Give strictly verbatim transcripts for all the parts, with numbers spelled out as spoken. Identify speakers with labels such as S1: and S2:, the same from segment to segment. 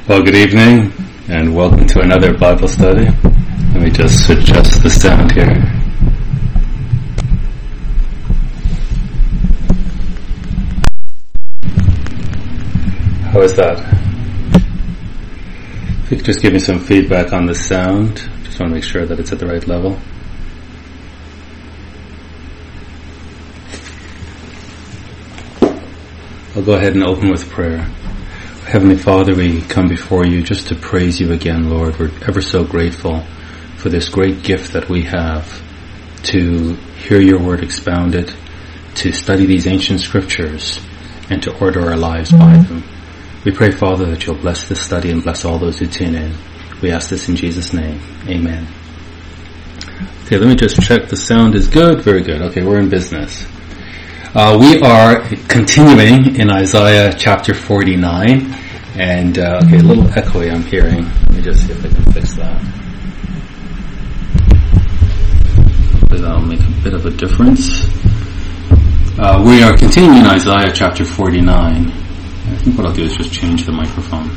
S1: Well, good evening, and welcome to another Bible study. Let me just adjust the sound here. How is that? If you could just give me some feedback on the sound. Just want to make sure that it's at the right level. I'll go ahead and open with prayer. Heavenly Father, we come before you just to praise you again, Lord. We're ever so grateful for this great gift that we have to hear your word expounded, to study these ancient scriptures, and to order our lives by them. We pray, Father, that you'll bless this study and bless all those who tune in. We ask this in Jesus' name. Amen. Okay, let me just check the sound is good. Very good. Okay, we're in business. Uh, we are continuing in Isaiah chapter forty-nine, and uh, okay, a little echoey I'm hearing. Let me just see if I can fix that. That'll make a bit of a difference. Uh, we are continuing in Isaiah chapter forty-nine. I think what I'll do is just change the microphone.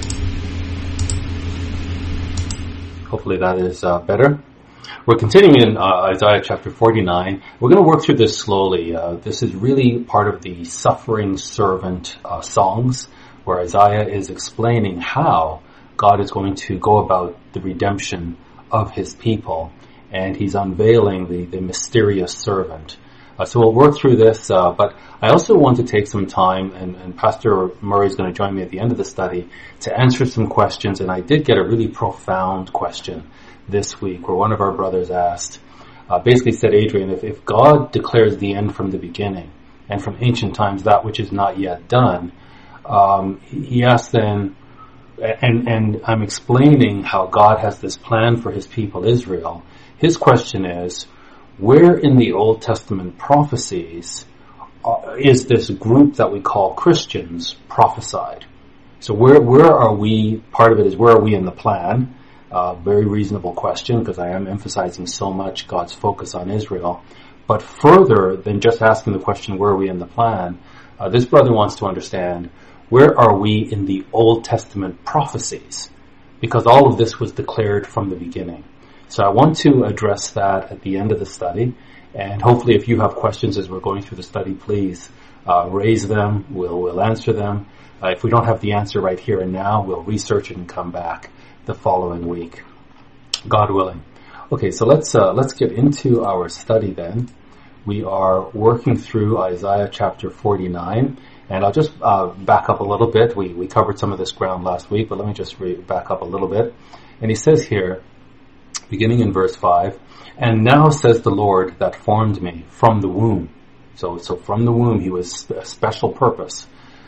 S1: Hopefully that is uh, better. We're continuing in uh, Isaiah chapter forty-nine. We're going to work through this slowly. Uh, this is really part of the suffering servant uh, songs, where Isaiah is explaining how God is going to go about the redemption of his people, and he's unveiling the, the mysterious servant. Uh, so we'll work through this, uh, but I also want to take some time, and, and Pastor Murray is going to join me at the end of the study, to answer some questions, and I did get a really profound question this week where one of our brothers asked, uh, basically said, Adrian, if, if God declares the end from the beginning and from ancient times that which is not yet done, um, he asked then, and, and I'm explaining how God has this plan for his people Israel. His question is, where in the Old Testament prophecies uh, is this group that we call Christians prophesied? So where, where are we, part of it is where are we in the plan? Uh, very reasonable question, because I am emphasizing so much God's focus on Israel. But further than just asking the question, where are we in the plan, uh, this brother wants to understand, where are we in the Old Testament prophecies? Because all of this was declared from the beginning. So I want to address that at the end of the study. And hopefully if you have questions as we're going through the study, please uh, raise them. We'll, we'll answer them. Uh, if we don't have the answer right here and now, we'll research it and come back the following week, God willing. Okay, so let's uh, let's get into our study then. We are working through Isaiah chapter forty-nine, and I'll just uh, back up a little bit. We we covered some of this ground last week, but let me just re- back up a little bit. And he says here, beginning in verse five, and now says the Lord that formed me from the womb. So so from the womb he was a special purpose.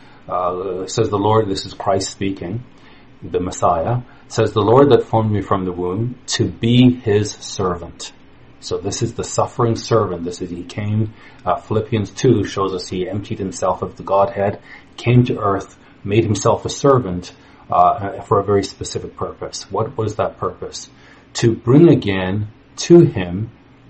S1: Uh, says the Lord, this is Christ speaking, the Messiah, says the Lord that formed me from the womb to be his servant. So this is the suffering servant. This is, he came, uh, Philippians two shows us he emptied himself of the Godhead, came to earth, made himself a servant, uh, for a very specific purpose. What was that purpose? To bring again to him,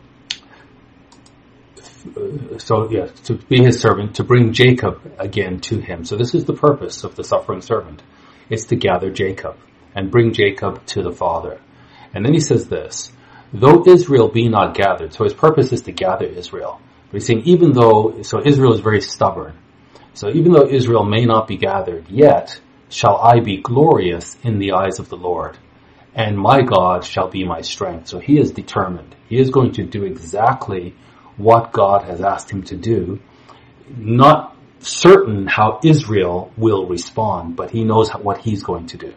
S1: so yeah, to be his servant, to bring Jacob again to him. So this is the purpose of the suffering servant. It's to gather Jacob and bring Jacob to the Father. And then he says this, though Israel be not gathered, so his purpose is to gather Israel. But he's saying even though, so Israel is very stubborn. So even though Israel may not be gathered, yet shall I be glorious in the eyes of the Lord, and my God shall be my strength. So he is determined. He is going to do exactly what God has asked him to do, not certain how Israel will respond, but he knows what he's going to do.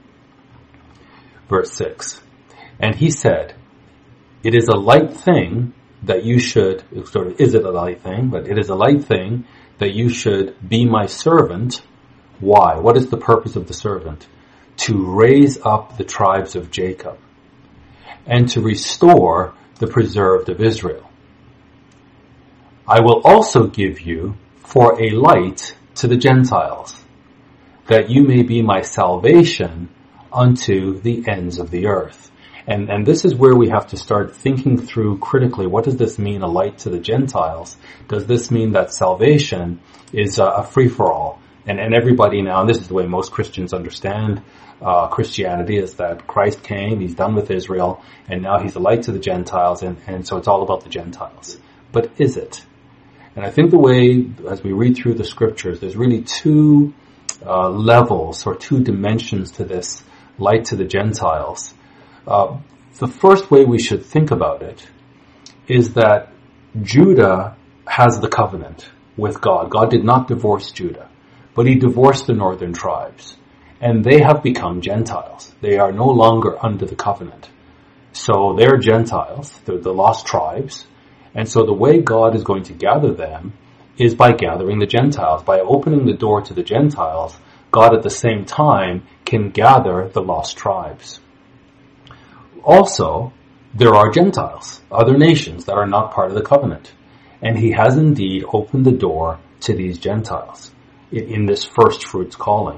S1: Verse six, and he said, it is a light thing that you should, sort of, is it a light thing? But it is a light thing that you should be my servant. Why? What is the purpose of the servant? To raise up the tribes of Jacob and to restore the preserved of Israel. I will also give you for a light to the Gentiles, that you may be my salvation unto the ends of the earth. And, and this is where we have to start thinking through critically, what does this mean, a light to the Gentiles? Does this mean that salvation is a, a free-for-all? And, and everybody now, and this is the way most Christians understand uh, Christianity, is that Christ came, he's done with Israel, and now he's a light to the Gentiles, and, and so it's all about the Gentiles. But is it? And I think the way, as we read through the scriptures, there's really two uh, levels or two dimensions to this light to the Gentiles. Uh, the first way we should think about it is that Judah has the covenant with God. God did not divorce Judah, but he divorced the northern tribes, and they have become Gentiles. They are no longer under the covenant. So they're Gentiles, they're the lost tribes, and so the way God is going to gather them is by gathering the Gentiles. By opening the door to the Gentiles, God at the same time can gather the lost tribes. Also, there are Gentiles, other nations that are not part of the covenant. And he has indeed opened the door to these Gentiles in, in this first fruits calling.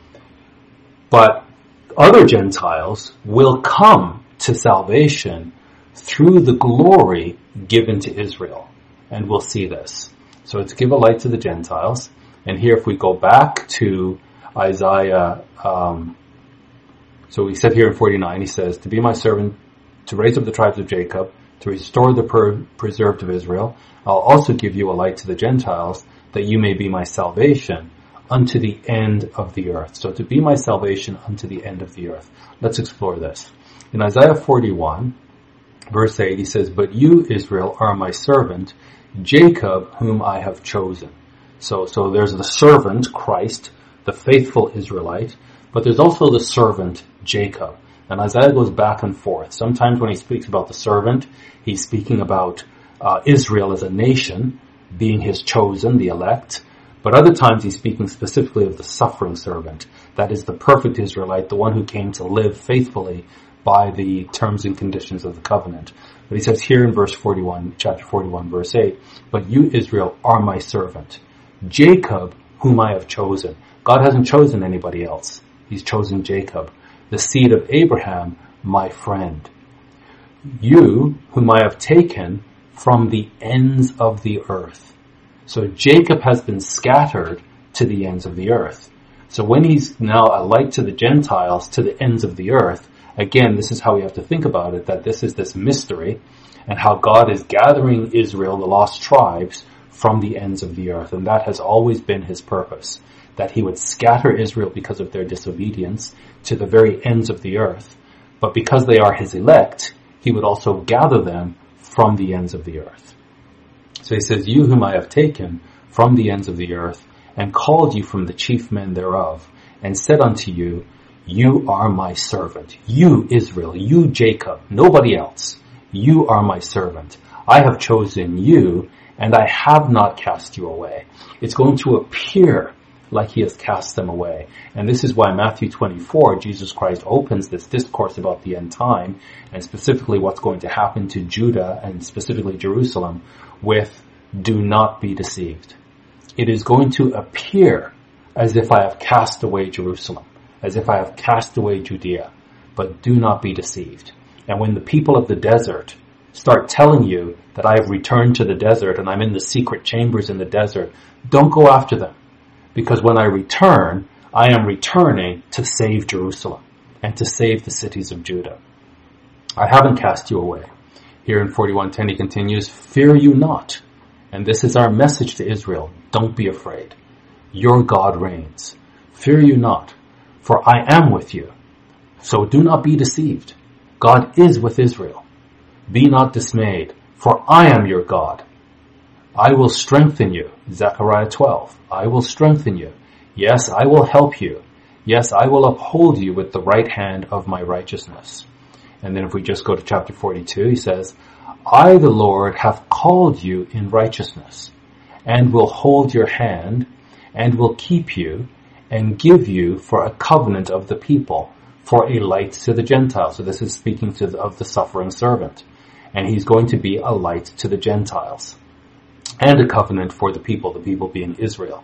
S1: But other Gentiles will come to salvation through the glory given to Israel. And we'll see this. So to give a light to the Gentiles. And here if we go back to Isaiah, um, so we said here in forty-nine, he says, to be my servant, to raise up the tribes of Jacob, to restore the per- preserved of Israel. I'll also give you a light to the Gentiles, that you may be my salvation unto the end of the earth. So to be my salvation unto the end of the earth. Let's explore this. In Isaiah forty-one, verse eight, he says, but you, Israel, are my servant, Jacob, whom I have chosen. So, so there's the servant, Christ, the faithful Israelite, but there's also the servant, Jacob. And Isaiah goes back and forth. Sometimes when he speaks about the servant, he's speaking about uh, Israel as a nation, being his chosen, the elect. But other times he's speaking specifically of the suffering servant. That is the perfect Israelite, the one who came to live faithfully by the terms and conditions of the covenant. But he says here in verse forty-one, chapter forty-one, verse eight, but you, Israel, are my servant, Jacob, whom I have chosen. God hasn't chosen anybody else. He's chosen Jacob, the seed of Abraham, my friend. You, whom I have taken from the ends of the earth. So Jacob has been scattered to the ends of the earth. So when he's now a light to the Gentiles, to the ends of the earth, again, this is how we have to think about it, that this is this mystery, and how God is gathering Israel, the lost tribes, from the ends of the earth. And that has always been his purpose, that he would scatter Israel because of their disobedience to the very ends of the earth. But because they are his elect, he would also gather them from the ends of the earth. So he says, you whom I have taken from the ends of the earth, and called you from the chief men thereof, and said unto you, you are my servant. You, Israel, you, Jacob, nobody else. You are my servant. I have chosen you, and I have not cast you away. It's going to appear like he has cast them away. And this is why Matthew twenty-four, Jesus Christ opens this discourse about the end time, and specifically what's going to happen to Judah, and specifically Jerusalem, with, do not be deceived. It is going to appear as if I have cast away Jerusalem, as if I have cast away Judea, but do not be deceived. And when the people of the desert start telling you that I have returned to the desert and I'm in the secret chambers in the desert, don't go after them. Because when I return, I am returning to save Jerusalem and to save the cities of Judah. I haven't cast you away. Here in forty-one ten he continues, fear you not. And this is our message to Israel. Don't be afraid. Your God reigns. Fear you not, for I am with you. So do not be deceived. God is with Israel. Be not dismayed, for I am your God. I will strengthen you. Zechariah twelve. I will strengthen you. Yes, I will help you. Yes, I will uphold you with the right hand of my righteousness. And then if we just go to chapter forty-two, he says, I, the Lord, have called you in righteousness, and will hold your hand, and will keep you, and give you for a covenant of the people, for a light to the Gentiles. So this is speaking to the, of the suffering servant. And he's going to be a light to the Gentiles. And a covenant for the people, the people being Israel.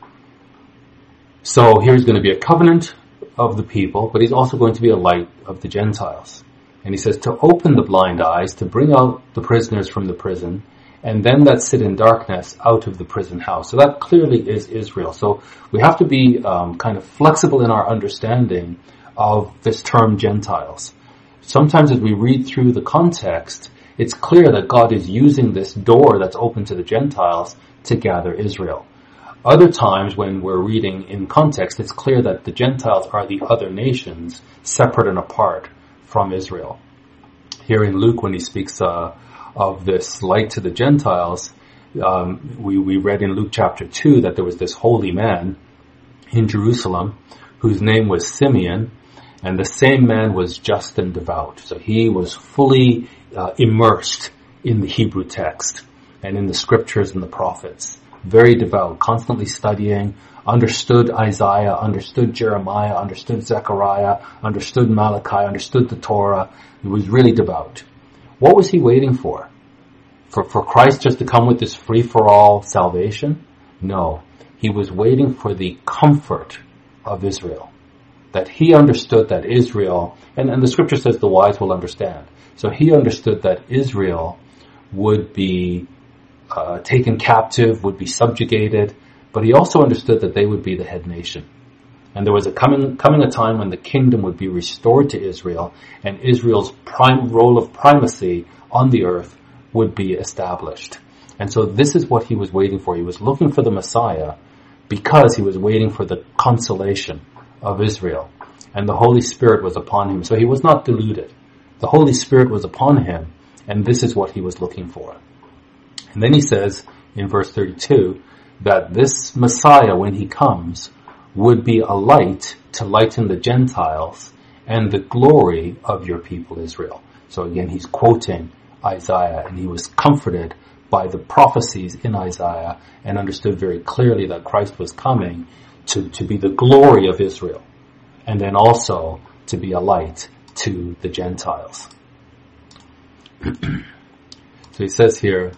S1: So here's going to be a covenant of the people, but he's also going to be a light of the Gentiles. And he says to open the blind eyes, to bring out the prisoners from the prison, and them that sit in darkness out of the prison house. So that clearly is Israel. So we have to be um, kind of flexible in our understanding of this term Gentiles. Sometimes as we read through the context, it's clear that God is using this door that's open to the Gentiles to gather Israel. Other times when we're reading in context, it's clear that the Gentiles are the other nations separate and apart from Israel. Here in Luke, when he speaks uh, of this light to the Gentiles, um, we, we read in Luke chapter two that there was this holy man in Jerusalem whose name was Simeon, and the same man was just and devout. So he was fully uh, immersed in the Hebrew text and in the scriptures and the prophets. Very devout, constantly studying, understood Isaiah, understood Jeremiah, understood Zechariah, understood Malachi, understood the Torah. He was really devout. What was he waiting for? For, for Christ just to come with this free-for-all salvation? No. He was waiting for the comfort of Israel. That he understood that Israel, and, and the scripture says the wise will understand. So he understood that Israel would be uh, taken captive, would be subjugated, but he also understood that they would be the head nation. And there was a coming, coming a time when the kingdom would be restored to Israel, and Israel's prime role of primacy on the earth would be established. And so this is what he was waiting for. He was looking for the Messiah because he was waiting for the consolation of Israel. And the Holy Spirit was upon him. So he was not deluded. The Holy Spirit was upon him, and this is what he was looking for. And then he says in verse thirty-two that this Messiah, when he comes, would be a light to lighten the Gentiles and the glory of your people Israel. So again, he's quoting Isaiah, and he was comforted by the prophecies in Isaiah and understood very clearly that Christ was coming to, to be the glory of Israel, and then also to be a light to the Gentiles. So he says here,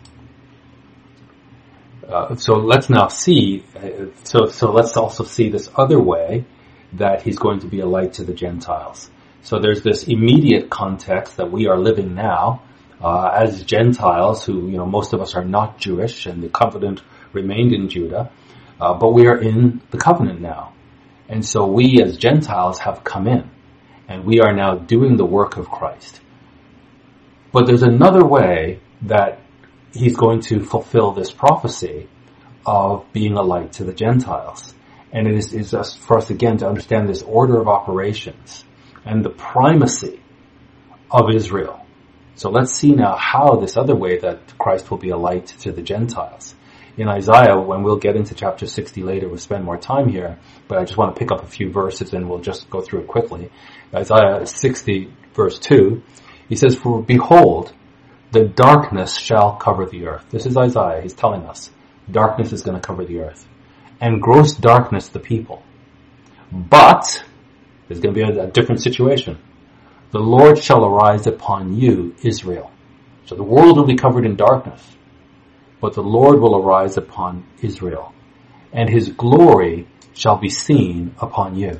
S1: uh, so let's now see, uh, so, so let's also see this other way that he's going to be a light to the Gentiles. So there's this immediate context that we are living now, uh, as Gentiles who, you know, most of us are not Jewish and the covenant remained in Judah, uh, but we are in the covenant now. And so we as Gentiles have come in, and we are now doing the work of Christ. But there's another way that he's going to fulfill this prophecy of being a light to the Gentiles. And it is, is just for us again to understand this order of operations and the primacy of Israel. So let's see now how this other way that Christ will be a light to the Gentiles. In Isaiah, when we'll get into chapter sixty later, we'll spend more time here, but I just want to pick up a few verses and we'll just go through it quickly. Isaiah sixty verse two, he says, "For behold, the darkness shall cover the earth." This is Isaiah. He's telling us darkness is going to cover the earth. "And gross darkness the people. But," there's going to be a, a different situation, "the Lord shall arise upon you, Israel." So the world will be covered in darkness, but the Lord will arise upon Israel, and his glory shall be seen upon you.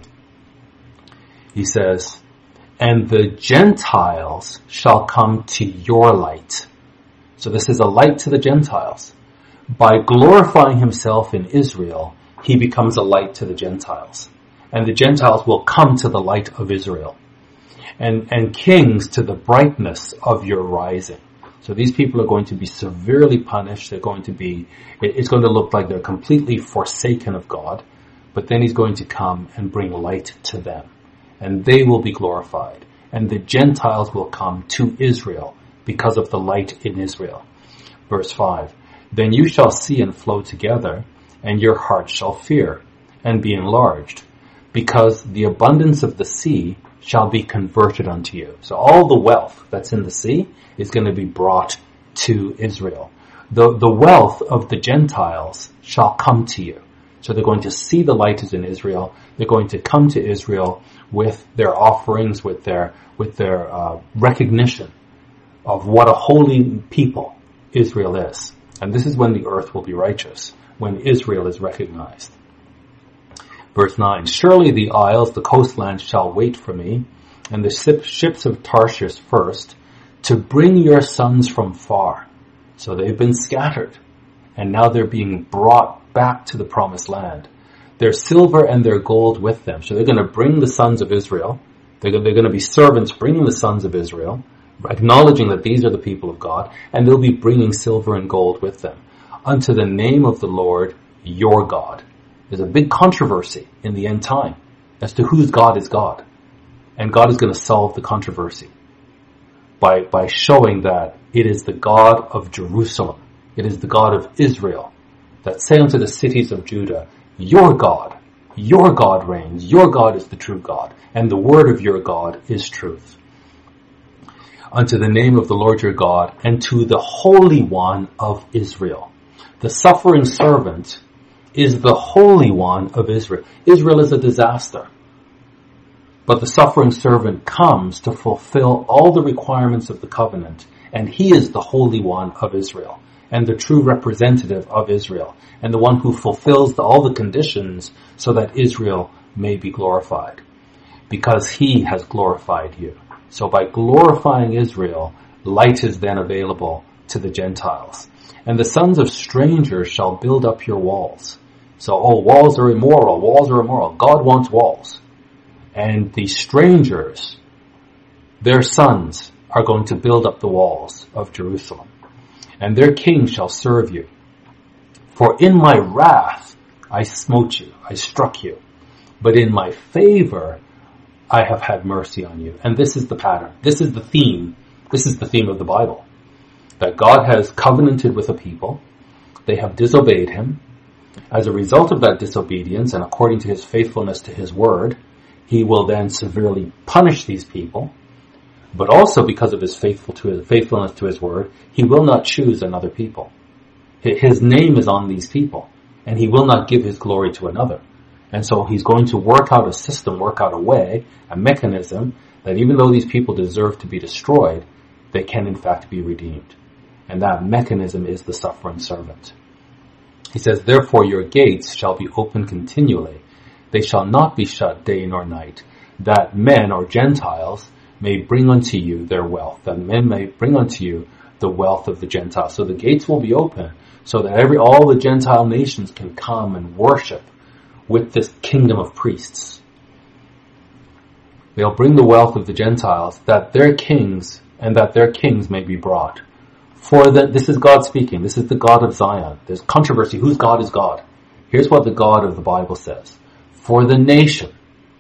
S1: He says, "And the Gentiles shall come to your light." So this is a light to the Gentiles. By glorifying himself in Israel, he becomes a light to the Gentiles. And the Gentiles will come to the light of Israel. And, and kings to the brightness of your rising. So these people are going to be severely punished. They're going to be, it's going to look like they're completely forsaken of God. But then he's going to come and bring light to them. And they will be glorified. And the Gentiles will come to Israel because of the light in Israel. Verse five, "Then you shall see and flow together, and your heart shall fear, and be enlarged, because the abundance of the sea shall be converted unto you." So all the wealth that's in the sea is going to be brought to Israel. The, the wealth of the Gentiles shall come to you. So they're going to see the light is in Israel. They're going to come to Israel with their offerings, with their, with their uh, recognition of what a holy people Israel is. And this is when the earth will be righteous, when Israel is recognized. Verse nine, "Surely the isles, the coastlands shall wait for me, and the ships of Tarshish first, to bring your sons from far." So they've been scattered, and now they're being brought back to the promised land. Their silver and their gold with them. So they're going to bring the sons of Israel. They're, they're going to be servants bringing the sons of Israel, acknowledging that these are the people of God, and they'll be bringing silver and gold with them. Unto the name of the Lord, your God. There's a big controversy in the end time as to whose God is God. And God is going to solve the controversy by, by showing that it is the God of Jerusalem. It is the God of Israel that say unto the cities of Judah, your God, your God reigns. Your God is the true God, and the word of your God is truth. Unto the name of the Lord your God, and to the Holy One of Israel. The suffering servant is the Holy One of Israel. Israel is a disaster. But the suffering servant comes to fulfill all the requirements of the covenant, and he is the Holy One of Israel, and the true representative of Israel, and the one who fulfills the, all the conditions so that Israel may be glorified, because he has glorified you. So by glorifying Israel, light is then available to the Gentiles. And the sons of strangers shall build up your walls. So, oh, walls are immoral, walls are immoral. God wants walls. And the strangers, their sons, are going to build up the walls of Jerusalem. And their king shall serve you. For in my wrath I smote you, I struck you. But in my favor I have had mercy on you. And this is the pattern. This is the theme. This is the theme of the Bible. That God has covenanted with a people. They have disobeyed him. As a result of that disobedience, and according to his faithfulness to his word, he will then severely punish these people. But also because of his faithful to his faithfulness to his word, he will not choose another people. His name is on these people, and he will not give his glory to another. And so he's going to work out a system, work out a way, a mechanism, that even though these people deserve to be destroyed, they can in fact be redeemed. And that mechanism is the suffering servant. He says, therefore your gates shall be open continually. They shall not be shut day nor night, that men or Gentiles may bring unto you their wealth, that men may bring unto you the wealth of the Gentiles. So the gates will be open so that every all the Gentile nations can come and worship with this kingdom of priests. They'll bring the wealth of the Gentiles, that their kings and that their kings may be brought. For the, this is God speaking. This is the God of Zion. There's controversy. Whose God is God? Here's what the God of the Bible says. For the nation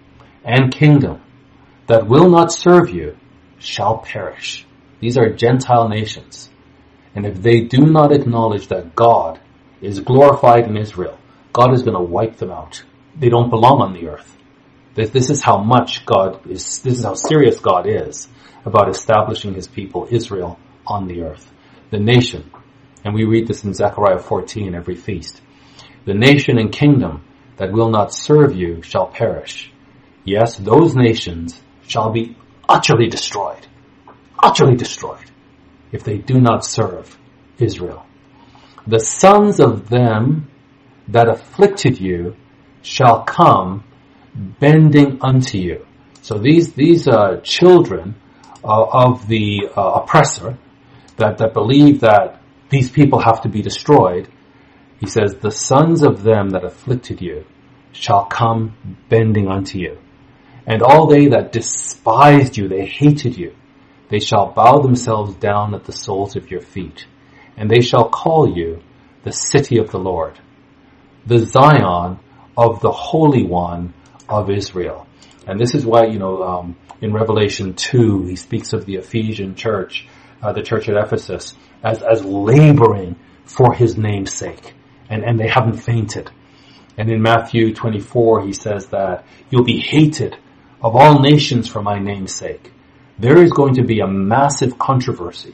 S1: and kingdom that will not serve you shall perish. These are Gentile nations. And if they do not acknowledge that God is glorified in Israel, God is going to wipe them out. They don't belong on the earth. This, this is how much God is, this is how serious God is about establishing his people, Israel, on the earth. The nation, and we read this in Zechariah fourteen every feast. The nation and kingdom that will not serve you shall perish. Yes, those nations shall be utterly destroyed. Utterly destroyed. If they do not serve Israel. The sons of them that afflicted you shall come bending unto you. So these, these, uh, children uh, of the uh, oppressor that, that believe that these people have to be destroyed, he says, the sons of them that afflicted you shall come bending unto you. And all they that despised you, they hated you, they shall bow themselves down at the soles of your feet. And they shall call you the city of the Lord, the Zion of the Holy One of Israel. And this is why, you know, um, in Revelation two, he speaks of the Ephesian church, uh, the church at Ephesus, as, as laboring for his name's sake. And, and they haven't fainted. And in Matthew twenty-four, he says that you'll be hated of all nations for my name's sake. There is going to be a massive controversy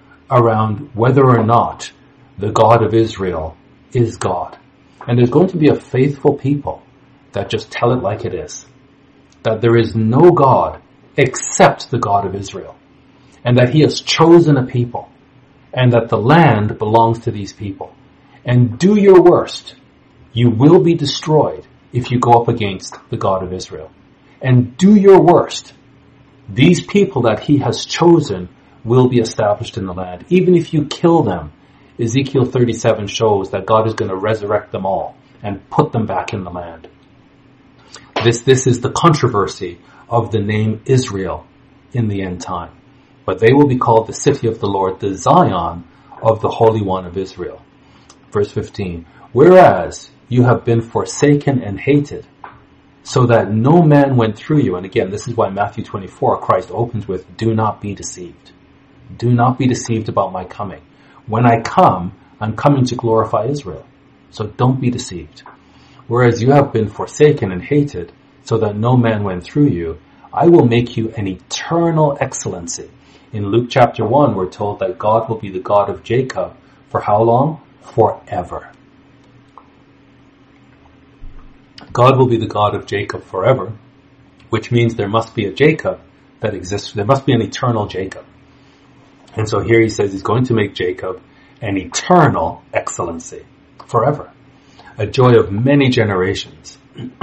S1: around whether or not the God of Israel is God. And there's going to be a faithful people that just tell it like it is. That there is no God except the God of Israel. And that he has chosen a people. And that the land belongs to these people. And do your worst. You will be destroyed if you go up against the God of Israel. And do your worst. These people that he has chosen will be established in the land. Even if you kill them, Ezekiel thirty-seven shows that God is going to resurrect them all and put them back in the land. This, this is the controversy of the name Israel in the end time. But they will be called the city of the Lord, the Zion of the Holy One of Israel. Verse fifteen, whereas you have been forsaken and hated, so that no man went through you. And again, this is why Matthew twenty-four, Christ opens with, do not be deceived. Do not be deceived about my coming. When I come, I'm coming to glorify Israel. So don't be deceived. Whereas you have been forsaken and hated, so that no man went through you, I will make you an eternal excellency. In Luke chapter one, we're told that God will be the God of Jacob for how long? Forever. God will be the God of Jacob forever, which means there must be a Jacob that exists. There must be an eternal Jacob. And so here he says he's going to make Jacob an eternal excellency forever, a joy of many generations.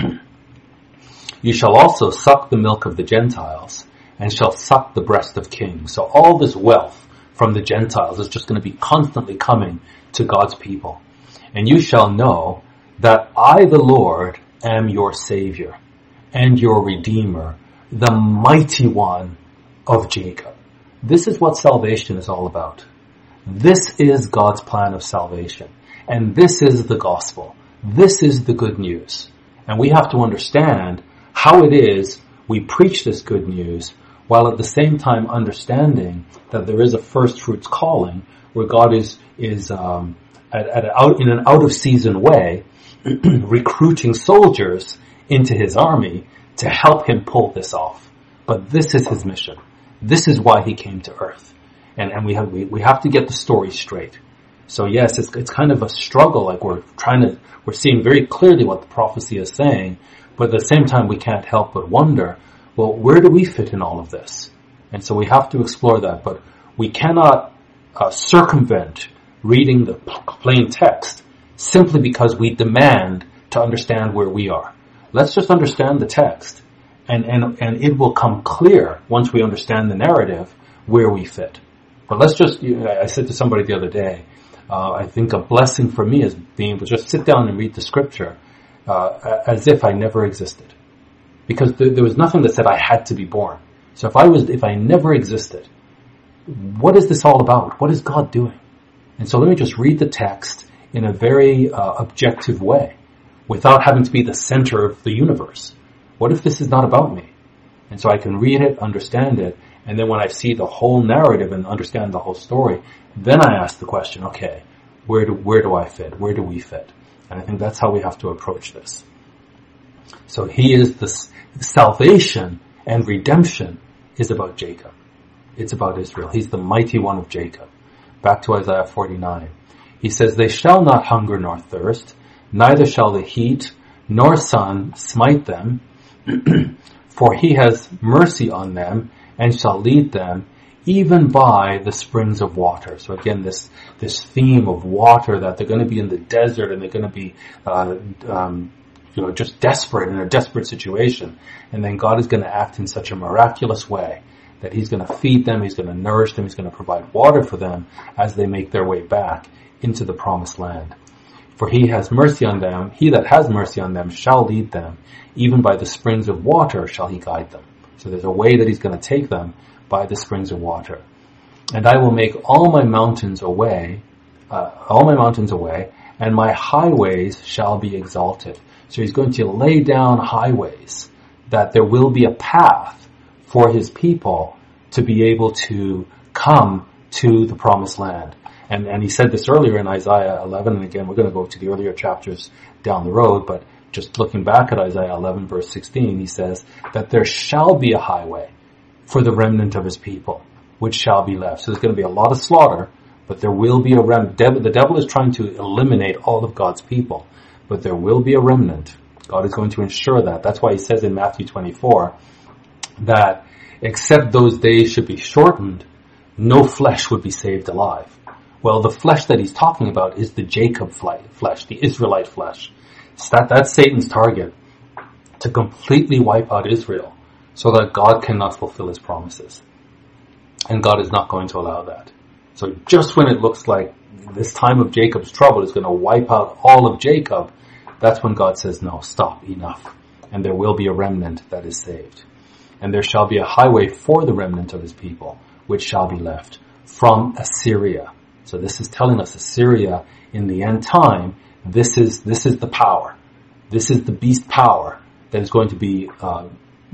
S1: You shall also suck the milk of the Gentiles and shall suck the breast of kings. So all this wealth from the Gentiles is just going to be constantly coming to God's people. And you shall know that I, the Lord, am your Savior and your Redeemer, the mighty one of Jacob. This is what salvation is all about. This is God's plan of salvation. And this is the gospel. This is the good news. And we have to understand how it is we preach this good news while at the same time understanding that there is a first fruits calling where God is, is, um, at, at a, out, in an out of season way, recruiting soldiers into his army to help him pull this off. But this is his mission. This is why he came to earth. And, and we have, we, we have to get the story straight. So yes, it's, it's kind of a struggle. Like we're trying to, we're seeing very clearly what the prophecy is saying, but at the same time we can't help but wonder, well, where do we fit in all of this? And so we have to explore that, but we cannot uh, circumvent reading the plain text simply because we demand to understand where we are. Let's just understand the text, and, and, and it will come clear once we understand the narrative where we fit. But let's just, I said to somebody the other day, uh, I think a blessing for me is being able to just sit down and read the scripture uh, as if I never existed. Because there, there was nothing that said I had to be born. So if I was, if I never existed, what is this all about? What is God doing? And so let me just read the text in a very uh, objective way, without having to be the center of the universe. What if this is not about me? And so I can read it, understand it, and then when I see the whole narrative and understand the whole story, then I ask the question, okay, where do, where do I fit? Where do we fit? And I think that's how we have to approach this. So he is the salvation and redemption is about Jacob. It's about Israel. He's the mighty one of Jacob. Back to Isaiah forty-nine. He says, they shall not hunger nor thirst, neither shall the heat nor sun smite them, for he has mercy on them and shall lead them even by the springs of water. So again, this, this theme of water, that they're going to be in the desert and they're going to be, uh, um, you know, just desperate in a desperate situation. And then God is going to act in such a miraculous way that he's going to feed them, he's going to nourish them, he's going to provide water for them as they make their way back into the promised land. For he has mercy on them, he that has mercy on them shall lead them, even by the springs of water shall he guide them. So there's a way that he's going to take them by the springs of water. And I will make all my mountains away, uh, all my mountains away, and my highways shall be exalted. So he's going to lay down highways, that there will be a path for his people to be able to come to the promised land. And, and he said this earlier in Isaiah eleven, and again, we're going to go to the earlier chapters down the road, but just looking back at Isaiah eleven verse sixteen, he says that there shall be a highway for the remnant of his people, which shall be left. So there's going to be a lot of slaughter, but there will be a remnant. The devil is trying to eliminate all of God's people, but there will be a remnant. God is going to ensure that. That's why he says in Matthew twenty-four that except those days should be shortened, no flesh would be saved alive. Well, the flesh that he's talking about is the Jacob flesh, the Israelite flesh. So that, that's Satan's target, to completely wipe out Israel so that God cannot fulfill his promises. And God is not going to allow that. So just when it looks like this time of Jacob's trouble is going to wipe out all of Jacob, that's when God says, no, stop, enough. And there will be a remnant that is saved. And there shall be a highway for the remnant of his people, which shall be left from Assyria. So this is telling us Assyria in the end time, this is, this is the power. This is the beast power that is going to be, uh,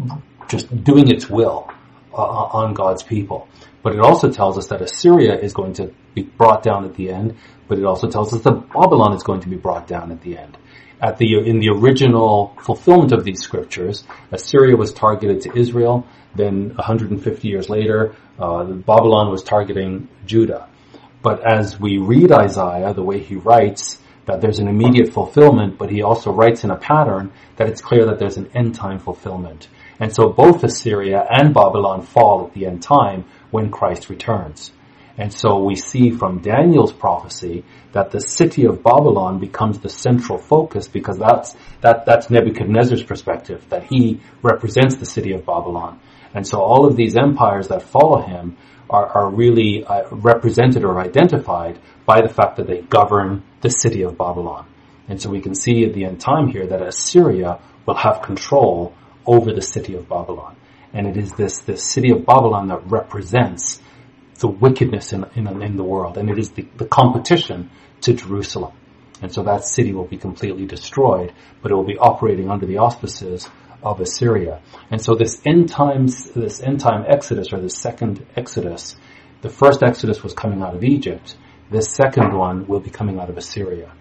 S1: just doing its will uh, on God's people. But it also tells us that Assyria is going to be brought down at the end, but it also tells us that Babylon is going to be brought down at the end. At the, in the original fulfillment of these scriptures, Assyria was targeted to Israel. Then one hundred fifty years later, uh, Babylon was targeting Judah. But as we read Isaiah, the way he writes, that there's an immediate fulfillment, but he also writes in a pattern that it's clear that there's an end time fulfillment. And so both Assyria and Babylon fall at the end time when Christ returns. And so we see from Daniel's prophecy that the city of Babylon becomes the central focus, because that's, that, that's Nebuchadnezzar's perspective, that he represents the city of Babylon. And so all of these empires that follow him are, are really uh, represented or identified by the fact that they govern the city of Babylon. And so we can see at the end time here that Assyria will have control over the city of Babylon. And it is this, this city of Babylon that represents the wickedness in, in, in the world. And it is the, the competition to Jerusalem. And so that city will be completely destroyed, but it will be operating under the auspices of Assyria. And so this end times, this end time Exodus, or the second Exodus, the first Exodus was coming out of Egypt. This second one will be coming out of Assyria.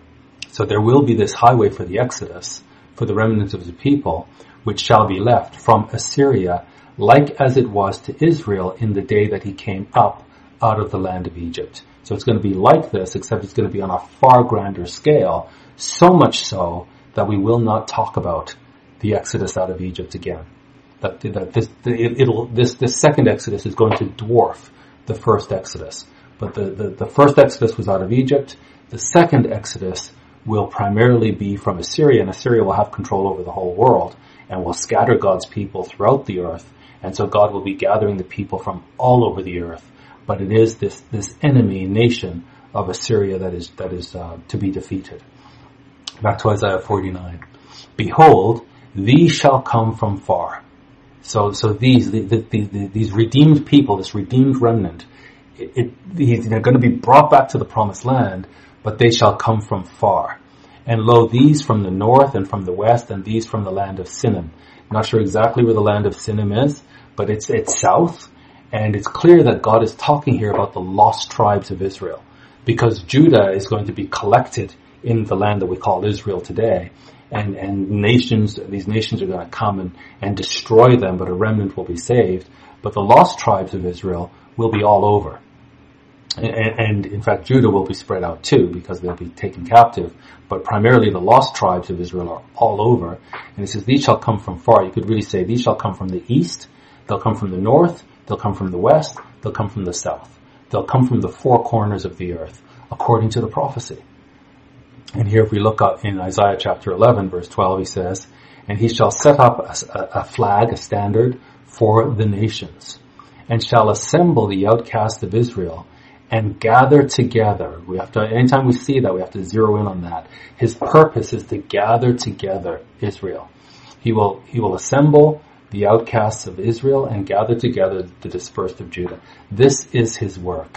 S1: So there will be this highway for the Exodus, for the remnants of the people, which shall be left from Assyria, like as it was to Israel in the day that he came up out of the land of Egypt. So it's going to be like this, except it's going to be on a far grander scale, so much so that we will not talk about the Exodus out of Egypt again. That, that this, it, it'll, this, this second Exodus is going to dwarf the first Exodus. But the, the, the first Exodus was out of Egypt. The second Exodus will primarily be from Assyria, and Assyria will have control over the whole world and will scatter God's people throughout the earth. And so God will be gathering the people from all over the earth. But it is this, this enemy nation of Assyria that is, that is, uh, to be defeated. Back to Isaiah forty-nine. Behold, these shall come from far. So, so these, the, the, the, these redeemed people, this redeemed remnant, it, it, they're going to be brought back to the promised land, but they shall come from far. And lo, these from the north and from the west, and these from the land of Sinim. I'm not sure exactly where the land of Sinim is, but it's, it's south. And it's clear that God is talking here about the lost tribes of Israel, because Judah is going to be collected in the land that we call Israel today. And, and nations, these nations are going to come and, and destroy them, but a remnant will be saved. But the lost tribes of Israel will be all over. And, and in fact, Judah will be spread out too, because they'll be taken captive. But primarily the lost tribes of Israel are all over. And it says, these shall come from far. You could really say, these shall come from the east, they'll come from the north, they'll come from the west, they'll come from the south. They'll come from the four corners of the earth, according to the prophecy. And here if we look up in Isaiah chapter eleven, verse twelve, he says, and he shall set up a, a flag, a standard for the nations, and shall assemble the outcasts of Israel, and gather together. We have to, anytime we see that, we have to zero in on that. His purpose is to gather together Israel. He will, he will assemble the outcasts of Israel and gather together the dispersed of Judah. This is his work.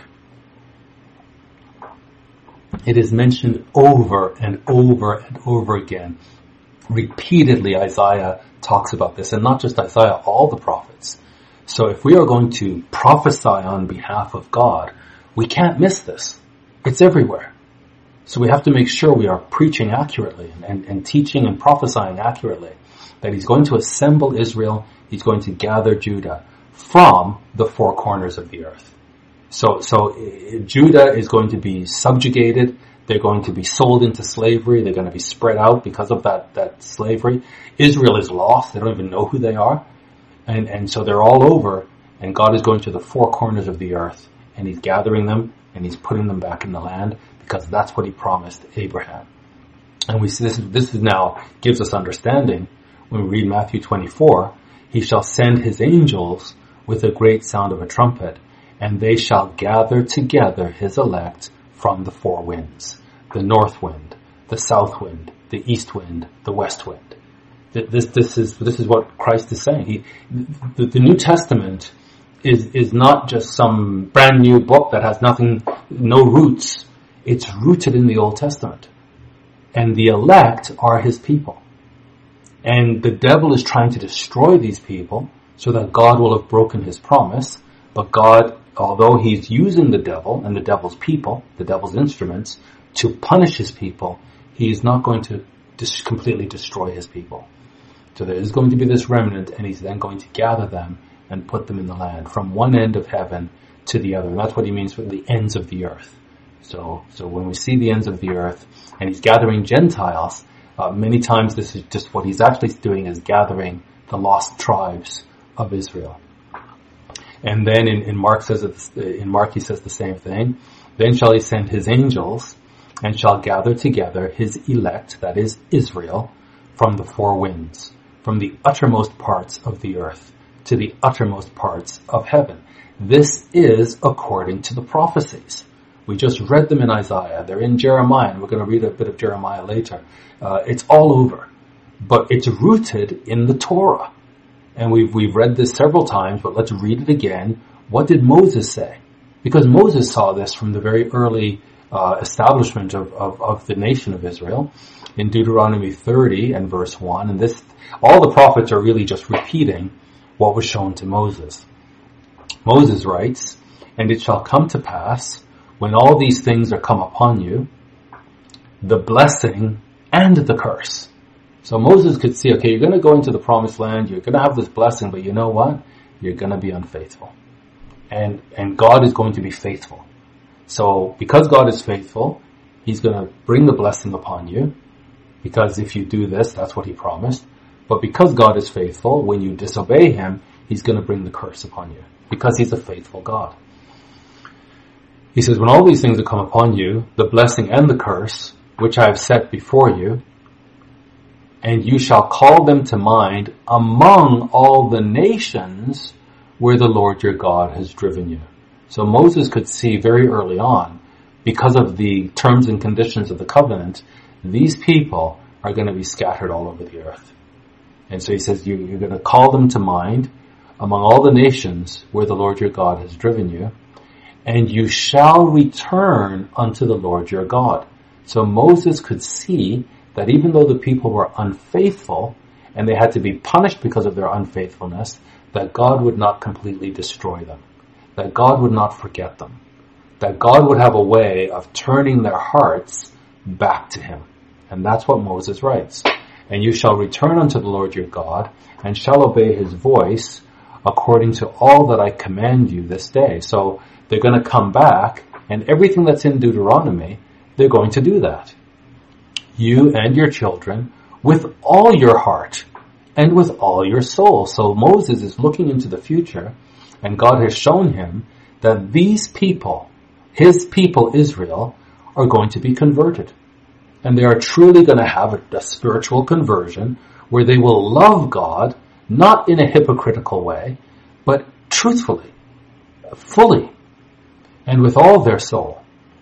S1: It is mentioned over and over and over again. Repeatedly, Isaiah talks about this, and not just Isaiah, all the prophets. So if we are going to prophesy on behalf of God, we can't miss this. It's everywhere. So we have to make sure we are preaching accurately and, and teaching and prophesying accurately. That he's going to assemble Israel, he's going to gather Judah from the four corners of the earth. So, so uh, Judah is going to be subjugated, they're going to be sold into slavery, they're going to be spread out because of that, that slavery. Israel is lost, they don't even know who they are. And, and so they're all over, and God is going to the four corners of the earth, and he's gathering them, and he's putting them back in the land, because that's what he promised Abraham. And we see this, this is now gives us understanding. When we read Matthew twenty-four, he shall send his angels with a great sound of a trumpet, and they shall gather together his elect from the four winds, the north wind, the south wind, the east wind, the west wind. This, this is, this is what Christ is saying. He, the, the New Testament is, is not just some brand new book that has nothing, no roots. It's rooted in the Old Testament. And the elect are his people. And the devil is trying to destroy these people so that God will have broken his promise. But God, although he's using the devil and the devil's people, the devil's instruments, to punish his people, he is not going to dis- completely destroy his people. So there is going to be this remnant, and he's then going to gather them and put them in the land from one end of heaven to the other. And that's what he means with the ends of the earth. So, so when we see the ends of the earth, and he's gathering Gentiles, uh, many times this is just what he's actually doing is gathering the lost tribes of Israel. And then in, in Mark says it, in Mark he says the same thing. Then shall he send his angels, and shall gather together his elect, that is Israel, from the four winds, from the uttermost parts of the earth to the uttermost parts of heaven. This is according to the prophecies. We just read them in Isaiah. They're in Jeremiah, and we're going to read a bit of Jeremiah later. Uh, it's all over. But it's rooted in the Torah. And we've, we've read this several times, but let's read it again. What did Moses say? Because Moses saw this from the very early uh, establishment of, of, of the nation of Israel in Deuteronomy thirty and verse one. And this, all the prophets are really just repeating what was shown to Moses. Moses writes, "And it shall come to pass, when all these things are come upon you, the blessing and the curse." So Moses could see, okay, you're going to go into the promised land, you're going to have this blessing, but you know what? You're going to be unfaithful. And, and God is going to be faithful. So because God is faithful, he's going to bring the blessing upon you, because if you do this, that's what he promised. But because God is faithful, when you disobey him, he's going to bring the curse upon you, because he's a faithful God. He says, when all these things have come upon you, the blessing and the curse, which I have set before you, and you shall call them to mind among all the nations where the Lord your God has driven you. So Moses could see very early on, because of the terms and conditions of the covenant, these people are going to be scattered all over the earth. And so he says, you, you're going to call them to mind among all the nations where the Lord your God has driven you, and you shall return unto the Lord your God. So Moses could see that even though the people were unfaithful, and they had to be punished because of their unfaithfulness, that God would not completely destroy them. That God would not forget them. That God would have a way of turning their hearts back to him. And that's what Moses writes. And you shall return unto the Lord your God, and shall obey his voice, according to all that I command you this day. So they're going to come back, and everything that's in Deuteronomy, they're going to do that. You and your children, with all your heart, and with all your soul. So Moses is looking into the future, and God has shown him that these people, his people Israel, are going to be converted. And they are truly going to have a, a spiritual conversion, where they will love God, not in a hypocritical way, but truthfully, fully, and with all their soul.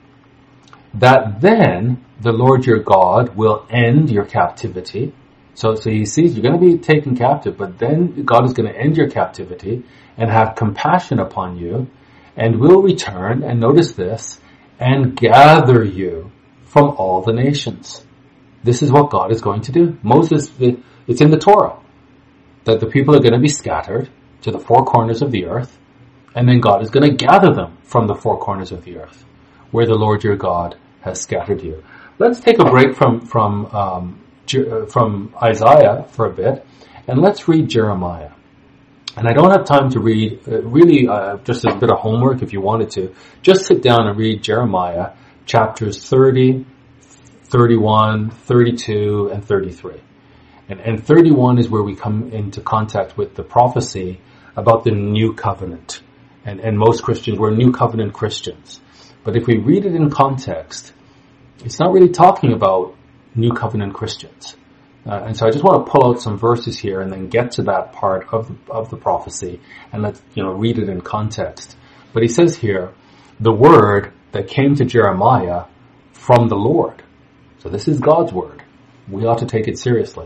S1: That then the Lord your God will end your captivity. So, so he sees you're going to be taken captive, but then God is going to end your captivity and have compassion upon you, and will return, and notice this, and gather you from all the nations. This is what God is going to do. Moses, it's in the Torah, that the people are going to be scattered to the four corners of the earth, and then God is going to gather them from the four corners of the earth, where the Lord your God has scattered you. Let's take a break from from um, from Isaiah for a bit, and let's read Jeremiah. And I don't have time to read, uh, really, uh, just as a bit of homework if you wanted to. Just sit down and read Jeremiah chapters thirty, thirty-one, thirty-two, and thirty-three. And, and thirty-one is where we come into contact with the prophecy about the new covenant. And, and most Christians, we're new covenant Christians. But if we read it in context, it's not really talking about new covenant Christians. Uh, and so I just want to pull out some verses here and then get to that part of the, of the prophecy and let's, you know, read it in context. But he says here, the word that came to Jeremiah from the Lord. So this is God's word. We ought to take it seriously.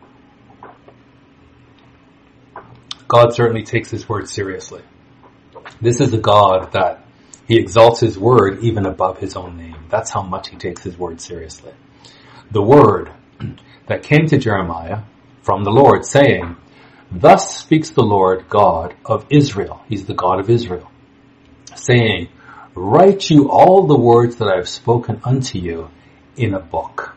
S1: God certainly takes his word seriously. This is a God that he exalts his word even above his own name. That's how much he takes his word seriously. The word that came to Jeremiah from the Lord, saying, "Thus speaks the Lord God of Israel." He's the God of Israel. Saying, "Write you all the words that I have spoken unto you in a book."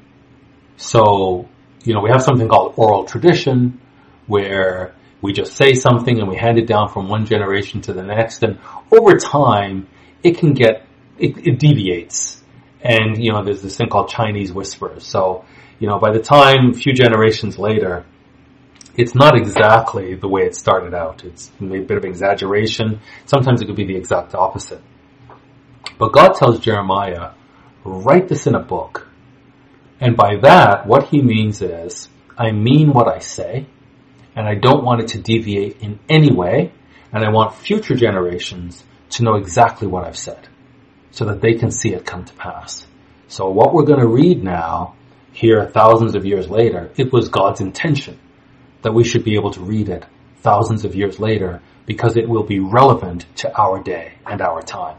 S1: So, you know, we have something called oral tradition, where we just say something and we hand it down from one generation to the next, and over time, it can get, it, it deviates. And, you know, there's this thing called Chinese whispers. So, you know, by the time, a few generations later, it's not exactly the way it started out. It's a bit of exaggeration. Sometimes it could be the exact opposite. But God tells Jeremiah, write this in a book. And by that, what he means is, I mean what I say, and I don't want it to deviate in any way, and I want future generations to know exactly what I've said, so that they can see it come to pass. So what we're going to read now, here thousands of years later, it was God's intention that we should be able to read it thousands of years later, because it will be relevant to our day and our time.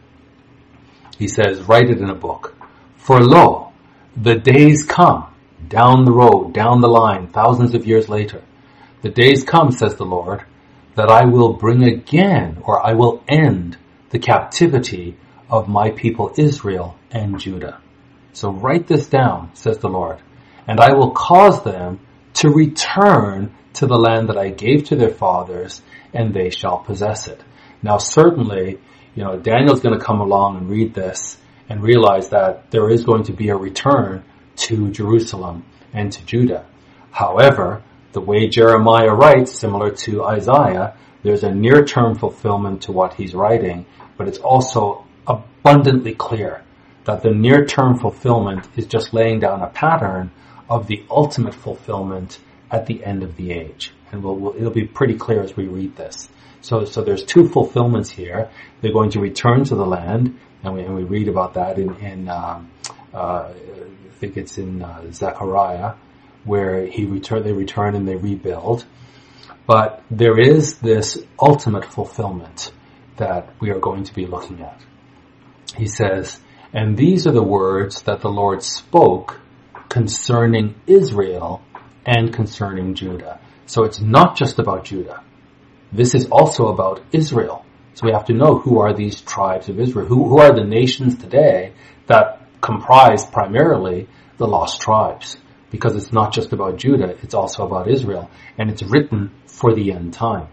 S1: He says, write it in a book. For lo, the days come, down the road, down the line, thousands of years later. The days come, says the Lord, that I will bring again, or I will end the captivity of my people Israel and Judah. So write this down, says the Lord, and I will cause them to return to the land that I gave to their fathers, and they shall possess it. Now certainly, you know, Daniel's going to come along and read this and realize that there is going to be a return to Jerusalem and to Judah. However, the way Jeremiah writes, similar to Isaiah, there's a near-term fulfillment to what he's writing, but it's also abundantly clear that the near-term fulfillment is just laying down a pattern of the ultimate fulfillment at the end of the age. And we'll, we'll, it'll be pretty clear as we read this. So, so there's two fulfillments here. They're going to return to the land, and we, and we read about that in, in um, uh, I think it's in uh, Zechariah, where he return, they return and they rebuild. But there is this ultimate fulfillment that we are going to be looking at. He says, and these are the words that the Lord spoke concerning Israel and concerning Judah. So it's not just about Judah. This is also about Israel. So we have to know, who are these tribes of Israel? Who, who are the nations today that comprise primarily the lost tribes? Because it's not just about Judah, it's also about Israel. And it's written for the end time.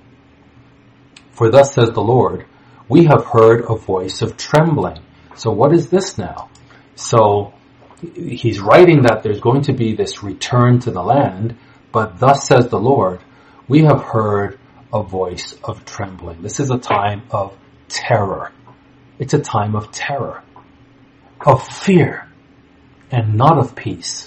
S1: For thus says the Lord, we have heard a voice of trembling. So what is this now? So he's writing that there's going to be this return to the land, but thus says the Lord, we have heard a voice of trembling. This is a time of terror. It's a time of terror, of fear, and not of peace.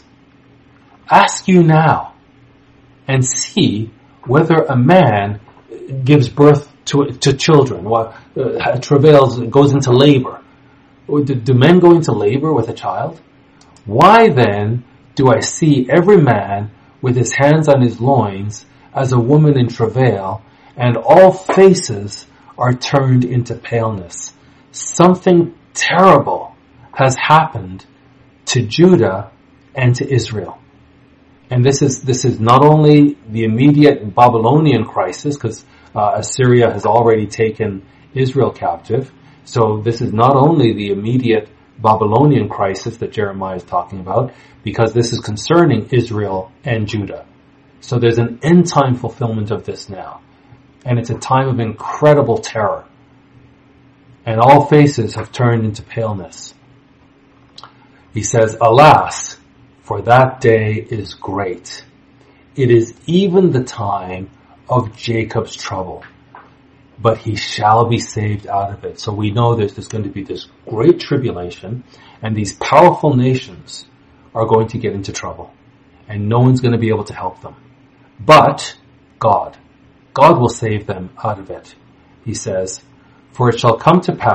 S1: Ask you now and see whether a man gives birth to to children, or uh, travails, goes into labor. Do, do men go into labor with a child? Why then do I see every man with his hands on his loins as a woman in travail, and all faces are turned into paleness? Something terrible has happened to Judah and to Israel. And this is this is not only the immediate Babylonian crisis, because uh, Assyria has already taken Israel captive. So this is not only the immediate Babylonian crisis that Jeremiah is talking about, because this is concerning Israel and Judah. So there's an end time fulfillment of this now. And it's a time of incredible terror. And all faces have turned into paleness. He says, alas, for that day is great. It is even the time of Jacob's trouble, but he shall be saved out of it. So we know there's, there's going to be this great tribulation, and these powerful nations are going to get into trouble, and no one's going to be able to help them. But God, God will save them out of it. He says, for it shall come to pass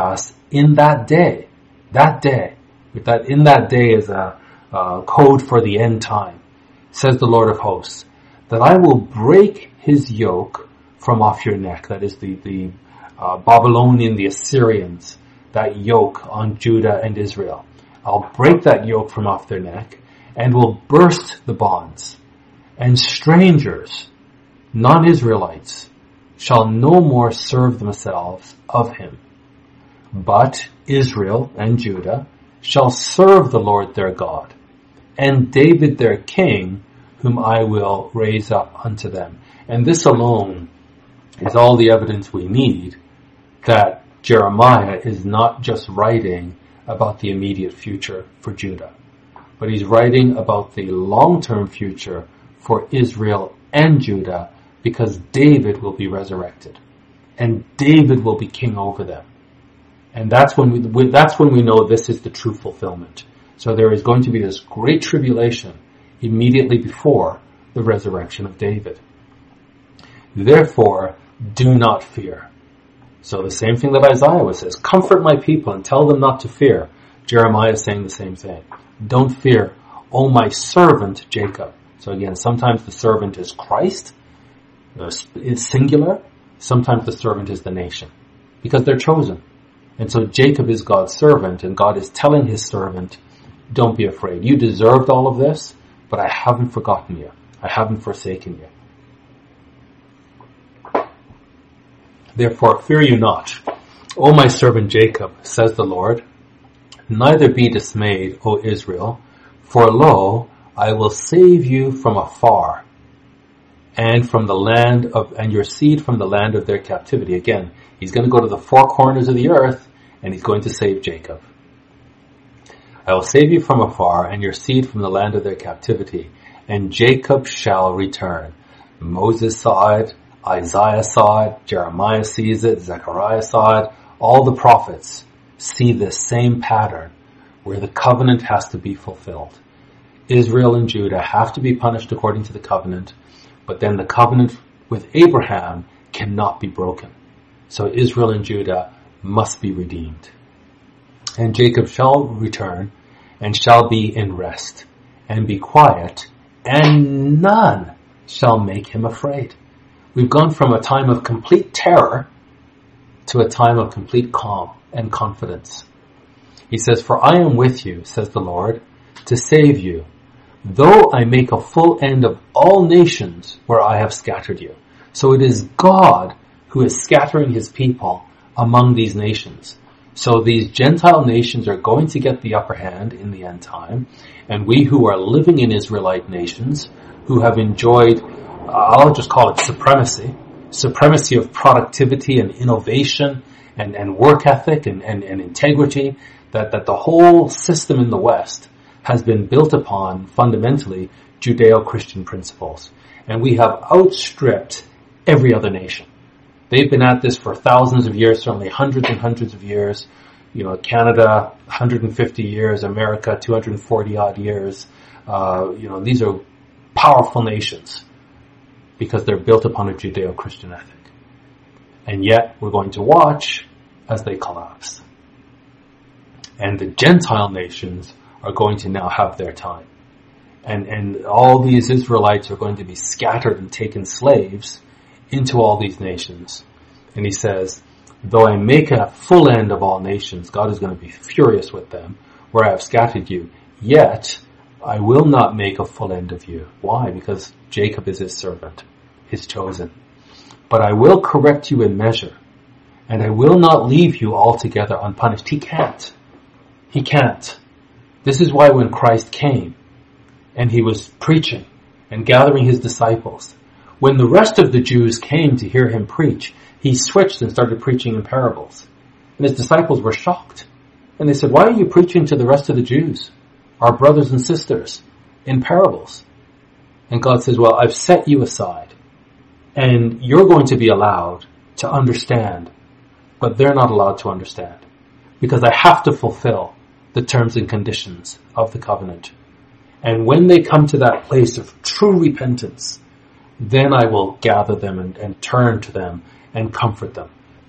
S1: in that day, that day, with that in that day is a, a code for the end time, says the Lord of hosts, that I will break his yoke from off your neck. That is the, the uh, Babylonian, the Assyrians, that yoke on Judah and Israel. I'll break that yoke from off their neck and will burst the bonds. And strangers, non-Israelites, shall no more serve themselves of him. But Israel and Judah shall serve the Lord their God, and David their king, whom I will raise up unto them. And this alone is all the evidence we need that Jeremiah is not just writing about the immediate future for Judah, but he's writing about the long-term future for Israel and Judah, because David will be resurrected and David will be king over them. And that's when we, that's when we know this is the true fulfillment. So there is going to be this great tribulation immediately before the resurrection of David. Therefore, do not fear. So the same thing that Isaiah was says, comfort my people and tell them not to fear. Jeremiah is saying the same thing. Don't fear, O my servant Jacob. So again, sometimes the servant is Christ, it's singular. Sometimes the servant is the nation, because they're chosen. And so Jacob is God's servant, and God is telling his servant, don't be afraid. You deserved all of this, but I haven't forgotten you. I haven't forsaken you. Therefore, fear you not, O my servant Jacob, says the Lord. Neither be dismayed, O Israel, for lo, I will save you from afar, and from the land of, and your seed from the land of their captivity. Again, he's going to go to the four corners of the earth, and he's going to save Jacob. I will save you from afar, and your seed from the land of their captivity, and Jacob shall return. Moses saw it, Isaiah saw it, Jeremiah sees it, Zechariah saw it, all the prophets see this same pattern where the covenant has to be fulfilled. Israel and Judah have to be punished according to the covenant, but then the covenant with Abraham cannot be broken. So Israel and Judah must be redeemed. And Jacob shall return and shall be in rest and be quiet, and none shall make him afraid. We've gone from a time of complete terror to a time of complete calm and confidence. He says, for I am with you, says the Lord, to save you, though I make a full end of all nations where I have scattered you. So it is God who is scattering his people among these nations. So these Gentile nations are going to get the upper hand in the end time, and we who are living in Israelite nations, who have enjoyed, uh, I'll just call it supremacy, supremacy of productivity and innovation and, and work ethic and, and, and integrity, that, that the whole system in the West has been built upon fundamentally Judeo-Christian principles. And we have outstripped every other nation. They've been at this for thousands of years, certainly hundreds and hundreds of years. You know, Canada, one hundred fifty years, America, two hundred forty odd years. Uh, you know, these are powerful nations because they're built upon a Judeo-Christian ethic. And yet we're going to watch as they collapse. And the Gentile nations are going to now have their time. And, and all these Israelites are going to be scattered and taken slaves into all these nations. And he says, though I make a full end of all nations, God is going to be furious with them, where I have scattered you, yet I will not make a full end of you. Why? Because Jacob is his servant, his chosen. But I will correct you in measure, and I will not leave you altogether unpunished. He can't. He can't. This is why when Christ came, and he was preaching and gathering his disciples, when the rest of the Jews came to hear him preach, he switched and started preaching in parables. And his disciples were shocked. And they said, why are you preaching to the rest of the Jews, our brothers and sisters, in parables? And God says, well, I've set you aside, and you're going to be allowed to understand, but they're not allowed to understand, because I have to fulfill the terms and conditions of the covenant. And when they come to that place of true repentance, then I will gather them and, and turn to them and comfort them.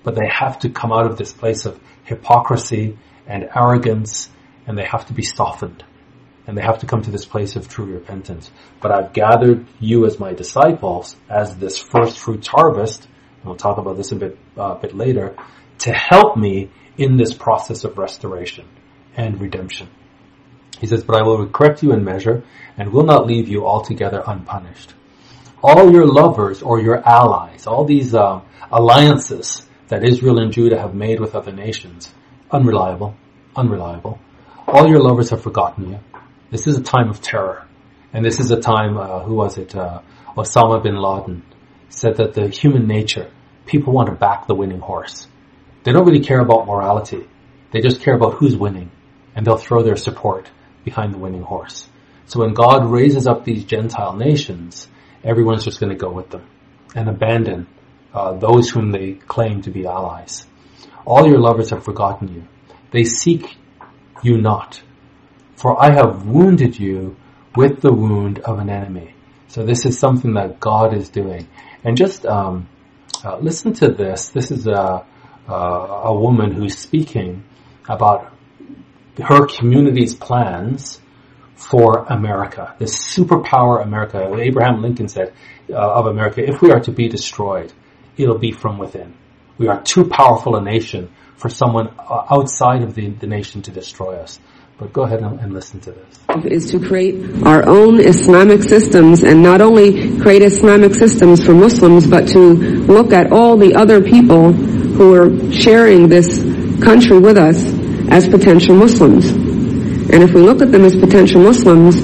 S1: but they have to come out of this place of hypocrisy and arrogance, and they have to be softened. And they have to come to this place of true repentance. But I've gathered you as my disciples as this first fruits harvest, and we'll talk about this a bit, uh, bit later, to help me in this process of restoration and redemption. He says, but I will correct you in measure and will not leave you altogether unpunished. All your lovers or your allies, all these uh, alliances that Israel and Judah have made with other nations, unreliable, unreliable. All your lovers have forgotten you. This is a time of terror. And this is a time, uh, who was it? Uh, Osama bin Laden said that the human nature, people want to back the winning horse. They don't really care about morality. They just care about who's winning. And they'll throw their support behind the winning horse. So when God raises up these Gentile nations, everyone's just going to go with them and abandon uh, those whom they claim to be allies. All your lovers have forgotten you. They seek you not. For I have wounded you with the wound of an enemy. So this is something that God is doing. And just um, uh, listen to this. This is a, a, a woman who's speaking about her community's plans for America, this superpower America. Abraham Lincoln said uh, of America, if we are to be destroyed, it'll be from within. We are too powerful a nation for someone uh, outside of the, the nation to destroy us. But go ahead and, and listen to this.
S2: Is to create our own Islamic systems, and not only create Islamic systems for Muslims, but to look at all the other people who are sharing this country with us as potential Muslims. And if we look at them as potential Muslims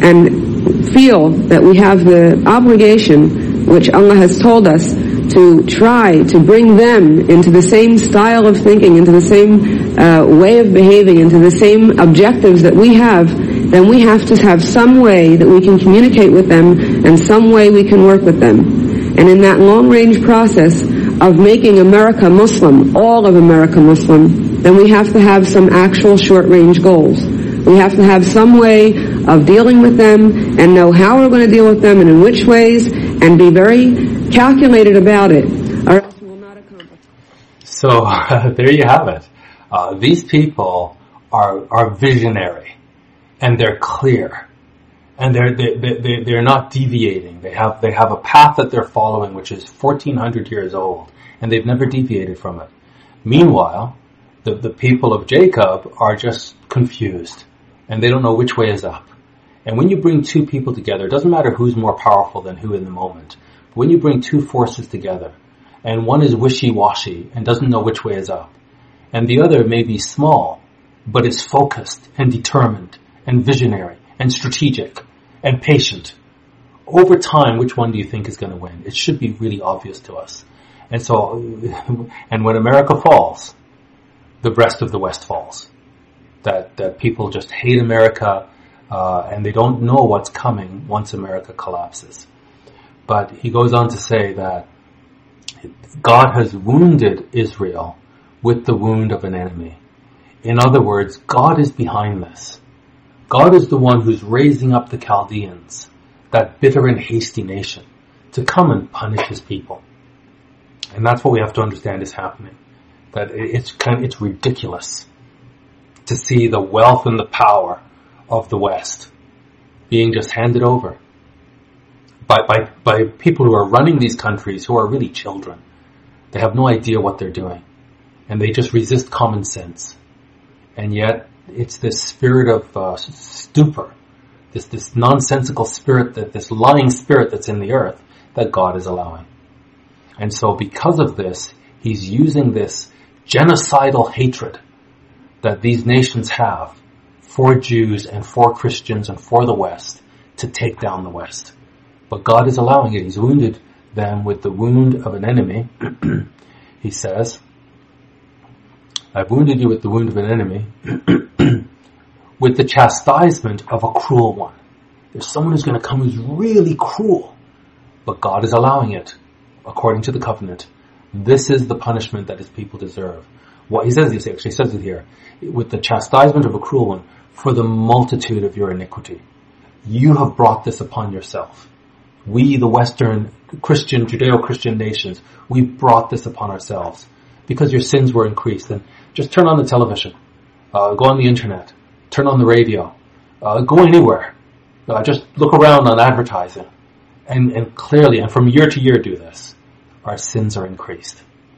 S2: and feel that we have the obligation, which Allah has told us, to try to bring them into the same style of thinking, into the same uh, way of behaving, into the same objectives that we have, then we have to have some way that we can communicate with them and some way we can work with them. And in that long-range process of making America Muslim, all of America Muslim, then we have to have some actual short-range goals. We have to have some way of dealing with them and know how we're going to deal with them and in which ways, and be very calculated about it, or else we will not accomplish.
S1: So uh, there you have it. Uh, these people are are visionary, and they're clear, and they're they, they, they're not deviating. They have they have a path that they're following, which is fourteen hundred years old, and they've never deviated from it. Meanwhile, the the people of Jacob are just confused, and they don't know which way is up. And when you bring two people together, it doesn't matter who's more powerful than who in the moment. When you bring two forces together, and one is wishy-washy and doesn't know which way is up, and the other may be small, but is focused and determined and visionary and strategic and patient, over time, which one do you think is going to win? It should be really obvious to us. And so, and when America falls, the rest of the West falls. That, that people just hate America, uh, and they don't know what's coming once America collapses. But he goes on to say that God has wounded Israel with the wound of an enemy. In other words, God is behind this. God is the one who's raising up the Chaldeans, that bitter and hasty nation, to come and punish his people. And that's what we have to understand is happening. That it's kind of, it's ridiculous to see the wealth and the power of the West being just handed over by, by, by people who are running these countries who are really children. They have no idea what they're doing. And they just resist common sense. And yet, it's this spirit of uh, stupor, this, this nonsensical spirit, that this lying spirit that's in the earth, that God is allowing. And so because of this, he's using this genocidal hatred that these nations have for Jews and for Christians and for the West to take down the West. But God is allowing it. He's wounded them with the wound of an enemy. He says, I've wounded you with the wound of an enemy, with the chastisement of a cruel one. There's someone who's going to come who's really cruel, but God is allowing it according to the covenant. This is the punishment that his people deserve. What he says, he actually says it here, with the chastisement of a cruel one, for the multitude of your iniquity. You have brought this upon yourself. We, the Western Christian, Judeo-Christian nations, we've brought this upon ourselves. because your sins were increased. And just turn on the television, uh, go on the internet, turn on the radio, uh, go anywhere. Uh, just look around on advertising. And, and clearly, and from year to year do this, our sins are increased.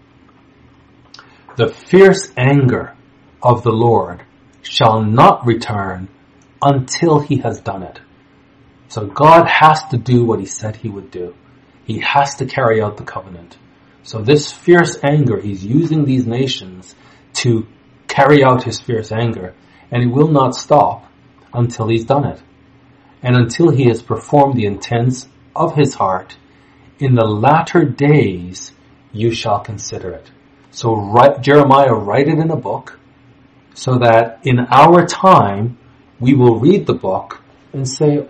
S1: The fierce anger of the Lord shall not return until he has done it. So God has to do what he said he would do. He has to carry out the covenant. So this fierce anger, he's using these nations to carry out his fierce anger, and he will not stop until he's done it. And until he has performed the intents of his heart, in the latter days you shall consider it. So write, Jeremiah, write it in a book, so that in our time we will read the book and say,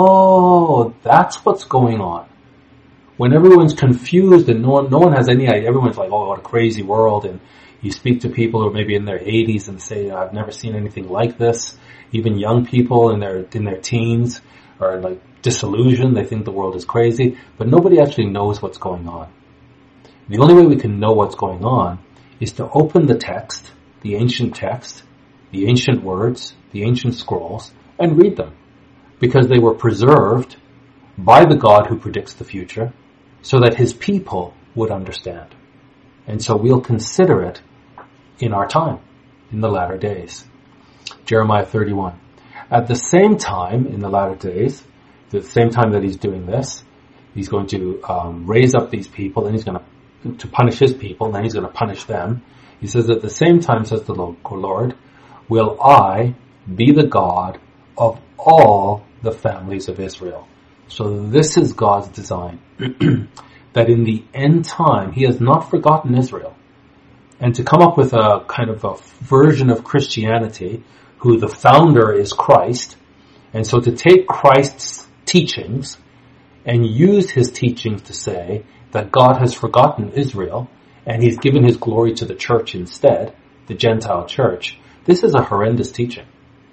S1: oh, that's what's going on. When everyone's confused and no one, no one has any idea, everyone's like, oh, what a crazy world. And you speak to people who are maybe in their eighties and say, I've never seen anything like this. Even young people in their, in their teens are like disillusioned. They think the world is crazy, but nobody actually knows what's going on. The only way we can know what's going on is to open the text, the ancient text, the ancient words, the ancient scrolls, and read them. Because they were preserved by the God who predicts the future, so that his people would understand. And so we'll consider it in our time, in the latter days. Jeremiah thirty-one. At the same time, in the latter days, the same time that he's doing this, he's going to um, raise up these people, and he's going to, to punish his people, and then he's going to punish them. He says, at the same time, says the Lord, will I be the God of all the families of Israel. So this is God's design, that in the end time, he has not forgotten Israel. And to come up with a kind of a version of Christianity, who the founder is Christ, and so to take Christ's teachings and use his teachings to say that God has forgotten Israel, and he's given his glory to the church instead, the Gentile church, this is a horrendous teaching.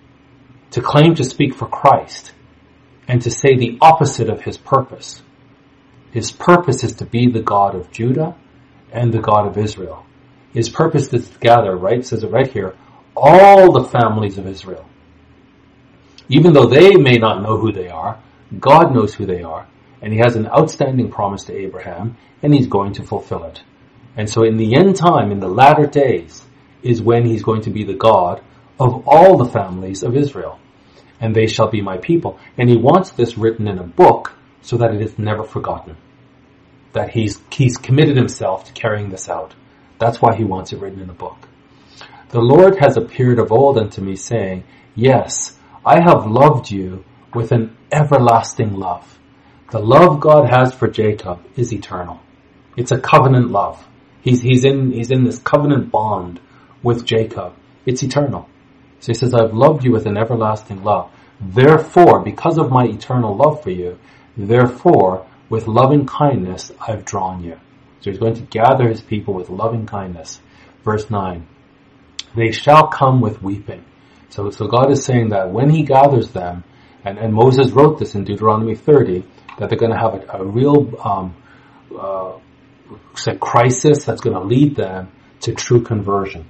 S1: To claim to speak for Christ, and to say the opposite of his purpose. His purpose is to be the God of Judah and the God of Israel. His purpose is to gather, right, says it right here, all the families of Israel. Even though they may not know who they are, God knows who they are, and he has an outstanding promise to Abraham, and he's going to fulfill it. And so in the end time, in the latter days, is when he's going to be the God of all the families of Israel. And they shall be my people. And he wants this written in a book so that it is never forgotten. That he's, he's committed himself to carrying this out. That's why he wants it written in a book. The Lord has appeared of old unto me, saying, yes, I have loved you with an everlasting love. The love God has for Jacob is eternal. It's a covenant love. He's, he's in, he's in this covenant bond with Jacob. It's eternal. So he says, I've loved you with an everlasting love. Therefore, because of my eternal love for you, therefore, with loving kindness, I've drawn you. So he's going to gather his people with loving kindness. Verse nine. They shall come with weeping. So, so God is saying that when he gathers them, and, and Moses wrote this in Deuteronomy thirty, that they're going to have a, a real um, uh, say crisis that's going to lead them to true conversion.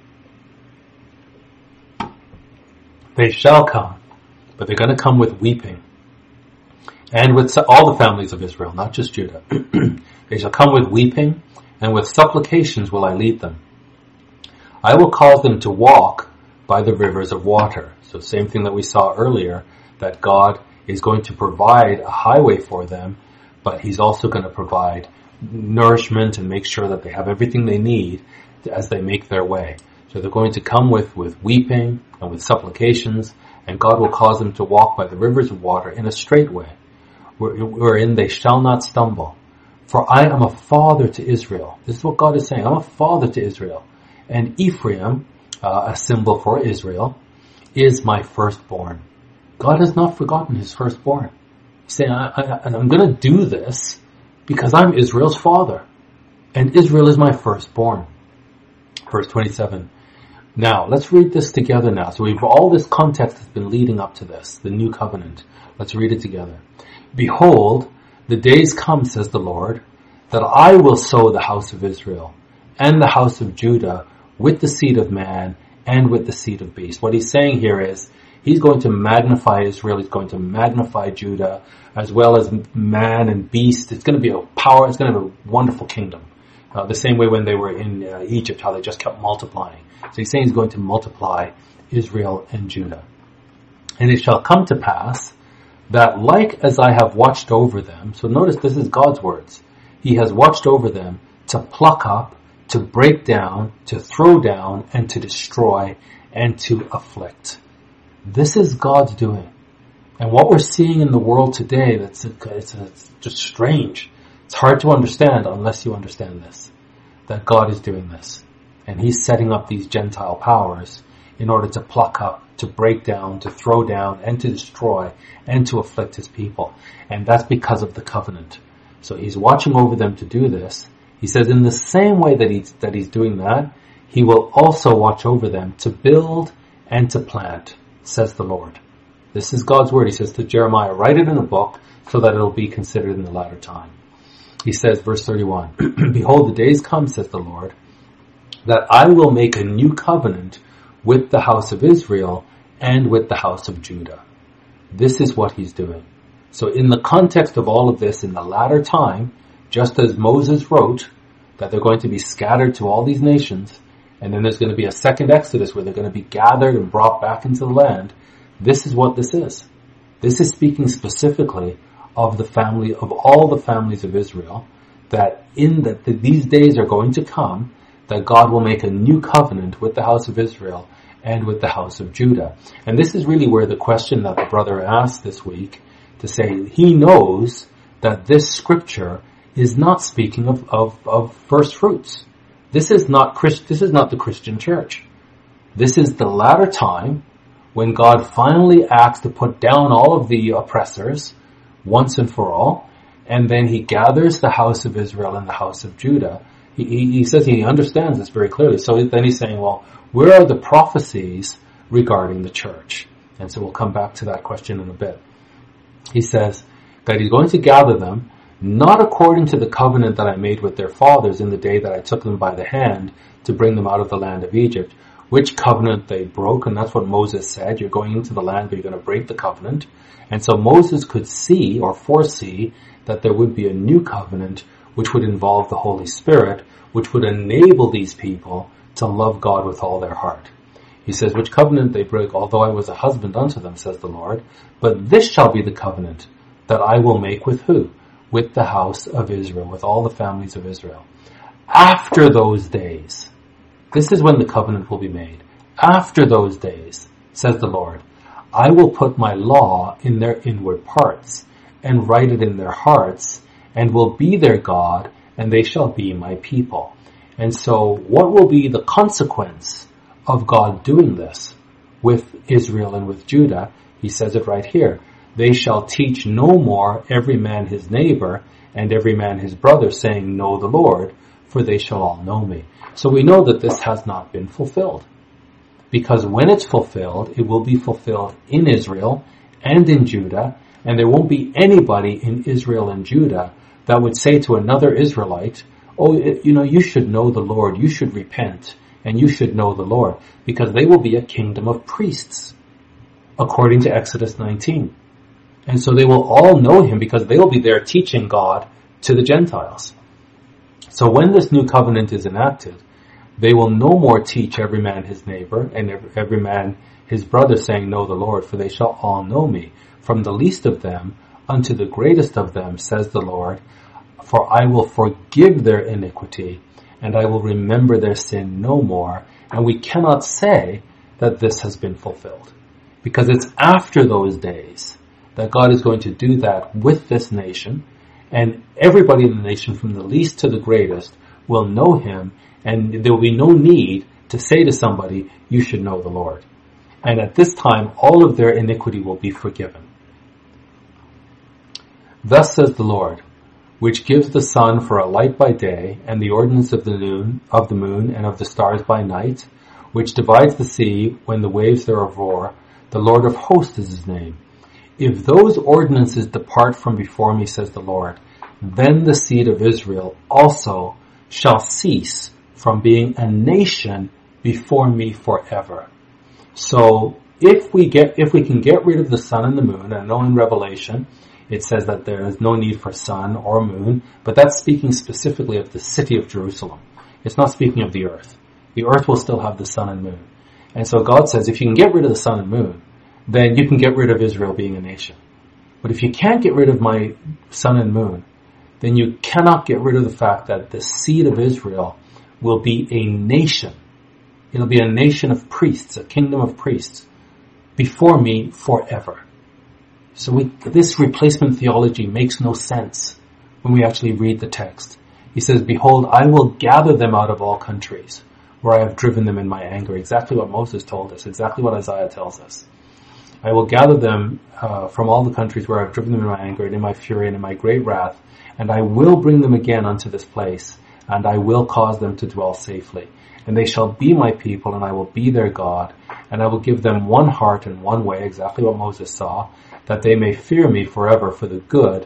S1: They shall come, but they're going to come with weeping. And with all the families of Israel, not just Judah. They shall come with weeping, and with supplications will I lead them. I will cause them to walk by the rivers of water. So same thing that we saw earlier, that God is going to provide a highway for them, but he's also going to provide nourishment and make sure that they have everything they need as they make their way. So they're going to come with, with weeping and with supplications, and God will cause them to walk by the rivers of water in a straight way, wherein they shall not stumble. For I am a father to Israel. This is what God is saying. I'm a father to Israel. And Ephraim, uh, a symbol for Israel, is my firstborn. God has not forgotten his firstborn. He's saying, I, I, and I'm going to do this because I'm Israel's father. And Israel is my firstborn. Verse twenty-seven. Now, let's read this together now. So we've all this context has been leading up to this, the new covenant. Let's read it together. Behold, the days come, says the Lord, that I will sow the house of Israel and the house of Judah with the seed of man and with the seed of beast. What he's saying here is he's going to magnify Israel. He's going to magnify Judah as well as man and beast. It's going to be a power. It's going to be a wonderful kingdom. Uh, the same way when they were in uh, Egypt, how they just kept multiplying. So he's saying he's going to multiply Israel and Judah. And it shall come to pass that like as I have watched over them, so notice this is God's words, he has watched over them to pluck up, to break down, to throw down, and to destroy, and to afflict. This is God's doing. And what we're seeing in the world today, that's it's, it's just strange. It's hard to understand unless you understand this, that God is doing this. And he's setting up these Gentile powers in order to pluck up, to break down, to throw down, and to destroy, and to afflict his people. And that's because of the covenant. So he's watching over them to do this. He says in the same way that he's, that he's doing that, he will also watch over them to build and to plant, says the Lord. This is God's word. He says to Jeremiah, write it in a book so that it will be considered in the latter time. He says, verse thirty-one, behold, the days come, says the Lord, that I will make a new covenant with the house of Israel and with the house of Judah. This is what he's doing. So in the context of all of this, in the latter time, just as Moses wrote that they're going to be scattered to all these nations, and then there's going to be a second Exodus where they're going to be gathered and brought back into the land, this is what this is. This is speaking specifically of the family, of all the families of Israel, that in that the, these days are going to come, that God will make a new covenant with the house of Israel and with the house of Judah. And this is really where the question that the brother asked this week, to say he knows that this scripture is not speaking of, of, of first fruits. This is not Christ, this is not the Christian church. This is the latter time when God finally acts to put down all of the oppressors once and for all, and then he gathers the house of Israel and the house of Judah. He, he, he says he understands this very clearly. So then he's saying, well, where are the prophecies regarding the church? And so we'll come back to that question in a bit. He says that he's going to gather them, not according to the covenant that I made with their fathers in the day that I took them by the hand to bring them out of the land of Egypt, which covenant they broke. And that's what Moses said. You're going into the land, but you're going to break the covenant. And so Moses could see or foresee that there would be a new covenant which would involve the Holy Spirit, which would enable these people to love God with all their heart. He says, which covenant they break, although I was a husband unto them, says the Lord. But this shall be the covenant that I will make with who? With the house of Israel, with all the families of Israel. After those days, this is when the covenant will be made. After those days, says the Lord, I will put my law in their inward parts, and write it in their hearts, and will be their God, and they shall be my people. And so what will be the consequence of God doing this with Israel and with Judah? He says it right here. They shall teach no more every man his neighbor and every man his brother, saying, know the Lord, for they shall all know me. So we know that this has not been fulfilled. Because when it's fulfilled, it will be fulfilled in Israel and in Judah, and there won't be anybody in Israel and Judah that would say to another Israelite, oh, you know, you should know the Lord, you should repent, and you should know the Lord, because they will be a kingdom of priests, according to Exodus nineteen. And so they will all know him because they will be there teaching God to the Gentiles. So when this new covenant is enacted, they will no more teach every man his neighbor and every man his brother, saying, know the Lord, for they shall all know me, from the least of them unto the greatest of them, says the Lord. For I will forgive their iniquity, and I will remember their sin no more. And we cannot say that this has been fulfilled, because it's after those days that God is going to do that with this nation, and everybody in the nation, from the least to the greatest, will know him, and there will be no need to say to somebody, you should know the Lord. And at this time, all of their iniquity will be forgiven. Thus says the Lord, which gives the sun for a light by day, and the ordinance of the moon, of the moon and of the stars by night, which divides the sea when the waves thereof roar. The Lord of hosts is his name. If those ordinances depart from before me, says the Lord, then the seed of Israel also shall cease from being a nation before me forever. So if we get, if we can get rid of the sun and the moon, and I know in Revelation it says that there is no need for sun or moon, but that's speaking specifically of the city of Jerusalem. It's not speaking of the earth. The earth will still have the sun and moon. And so God says, if you can get rid of the sun and moon, then you can get rid of Israel being a nation. But if you can't get rid of my sun and moon, then you cannot get rid of the fact that the seed of Israel will be a nation. It'll be a nation of priests, a kingdom of priests, before me forever. So we, this replacement theology makes no sense when we actually read the text. He says, behold, I will gather them out of all countries where I have driven them in my anger. Exactly what Moses told us, exactly what Isaiah tells us. I will gather them uh, from all the countries where I have driven them in my anger and in my fury and in my great wrath, and I will bring them again unto this place, and I will cause them to dwell safely. And they shall be my people, and I will be their God, and I will give them one heart and one way, exactly what Moses saw, that they may fear me forever for the good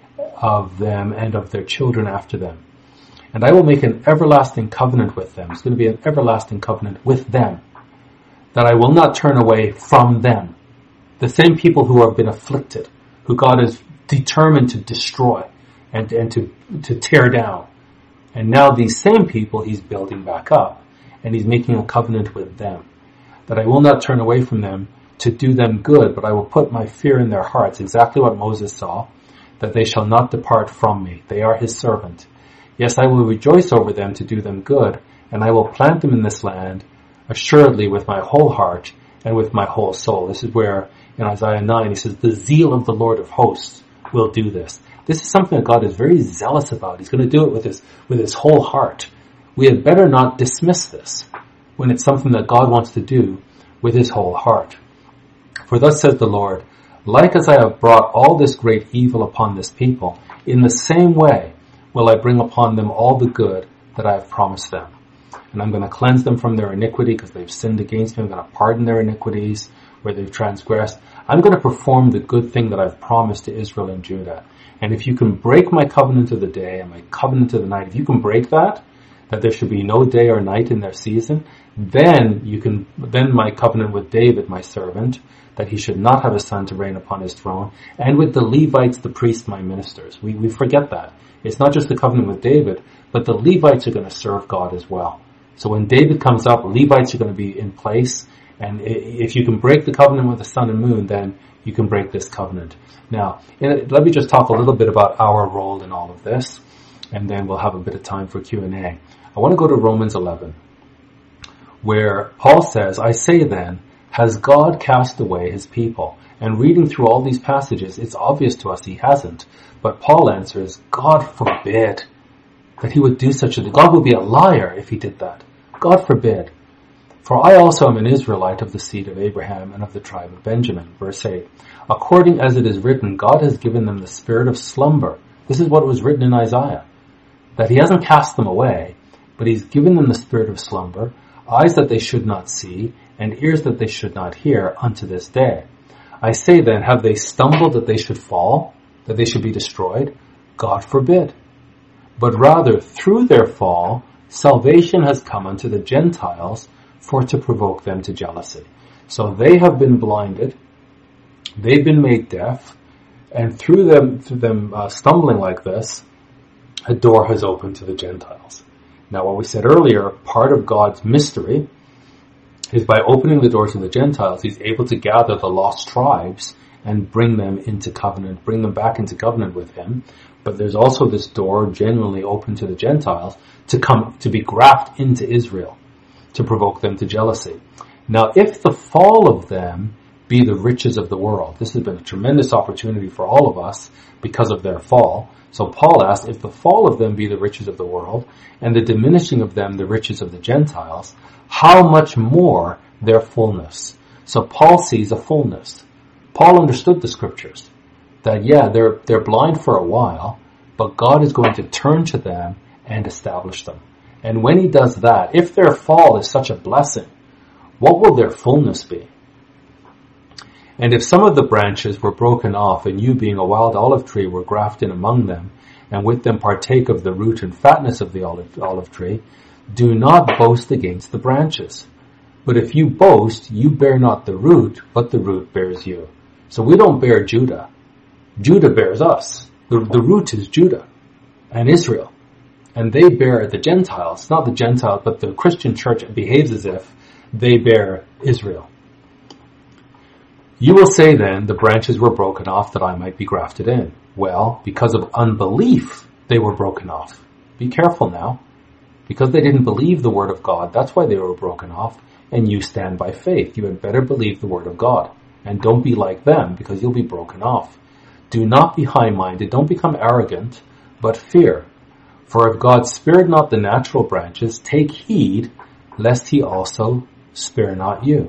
S1: of them and of their children after them. And I will make an everlasting covenant with them. It's going to be an everlasting covenant with them, that I will not turn away from them. The same people who have been afflicted, who God is determined to destroy and, and to, to tear down. And now these same people he's building back up, and he's making a covenant with them, that I will not turn away from them to do them good, but I will put my fear in their hearts, exactly what Moses saw, that they shall not depart from me. They are his servant. Yes, I will rejoice over them to do them good, and I will plant them in this land, assuredly with my whole heart and with my whole soul. This is where in Isaiah nine he says, the zeal of the Lord of hosts will do this. This is something that God is very zealous about. He's going to do it with his, with his whole heart. We had better not dismiss this when it's something that God wants to do with his whole heart. For thus says the Lord, like as I have brought all this great evil upon this people, in the same way will I bring upon them all the good that I have promised them. And I'm going to cleanse them from their iniquity because they've sinned against me. I'm going to pardon their iniquities where they've transgressed. I'm going to perform the good thing that I've promised to Israel and Judah. And if you can break my covenant of the day and my covenant of the night, if you can break that, that there should be no day or night in their season, then you can, then my covenant with David, my servant, that he should not have a son to reign upon his throne, and with the Levites, the priests, my ministers. We, we forget that. It's not just the covenant with David, but the Levites are going to serve God as well. So when David comes up, Levites are going to be in place, and if you can break the covenant with the sun and moon, then you can break this covenant. Now, let me just talk a little bit about our role in all of this, and then we'll have a bit of time for Q and A. I want to go to Romans eleven, where Paul says, I say then, has God cast away his people? And reading through all these passages, it's obvious to us he hasn't. But Paul answers, God forbid that he would do such a thing. God would be a liar if he did that. God forbid. For I also am an Israelite of the seed of Abraham and of the tribe of Benjamin. Verse eight. According as it is written, God has given them the spirit of slumber. This is what was written in Isaiah. That he hasn't cast them away, but he's given them the spirit of slumber, eyes that they should not see, and ears that they should not hear unto this day. I say then, have they stumbled that they should fall, that they should be destroyed? God forbid. But rather, through their fall, salvation has come unto the Gentiles for to provoke them to jealousy. So they have been blinded, they've been made deaf, and through them, through them uh, stumbling like this, a door has opened to the Gentiles. Now, what we said earlier, part of God's mystery is by opening the doors to the Gentiles, he's able to gather the lost tribes and bring them into covenant, bring them back into covenant with him. But there's also this door genuinely open to the Gentiles to come, to be grafted into Israel, to provoke them to jealousy. Now, if the fall of them be the riches of the world, this has been a tremendous opportunity for all of us because of their fall. So Paul asks, if the fall of them be the riches of the world, and the diminishing of them the riches of the Gentiles, how much more their fullness? So Paul sees a fullness. Paul understood the scriptures. That yeah, they're, they're blind for a while, but God is going to turn to them and establish them. And when he does that, if their fall is such a blessing, what will their fullness be? And if some of the branches were broken off, and you being a wild olive tree were grafted in among them, and with them partake of the root and fatness of the olive, olive tree, Do not boast against the branches. But if you boast, you bear not the root, but the root bears you. So we don't bear Judah. Judah bears us. The, the root is Judah and Israel. And they bear the Gentiles, not the Gentiles, but the Christian church behaves as if they bear Israel. You will say then, the branches were broken off that I might be grafted in. Well, because of unbelief, they were broken off. Be careful now. Because they didn't believe the word of God, that's why they were broken off. And you stand by faith. You had better believe the word of God. And don't be like them, because you'll be broken off. Do not be high-minded, don't become arrogant, but fear. For if God spared not the natural branches, take heed, lest he also spare not you.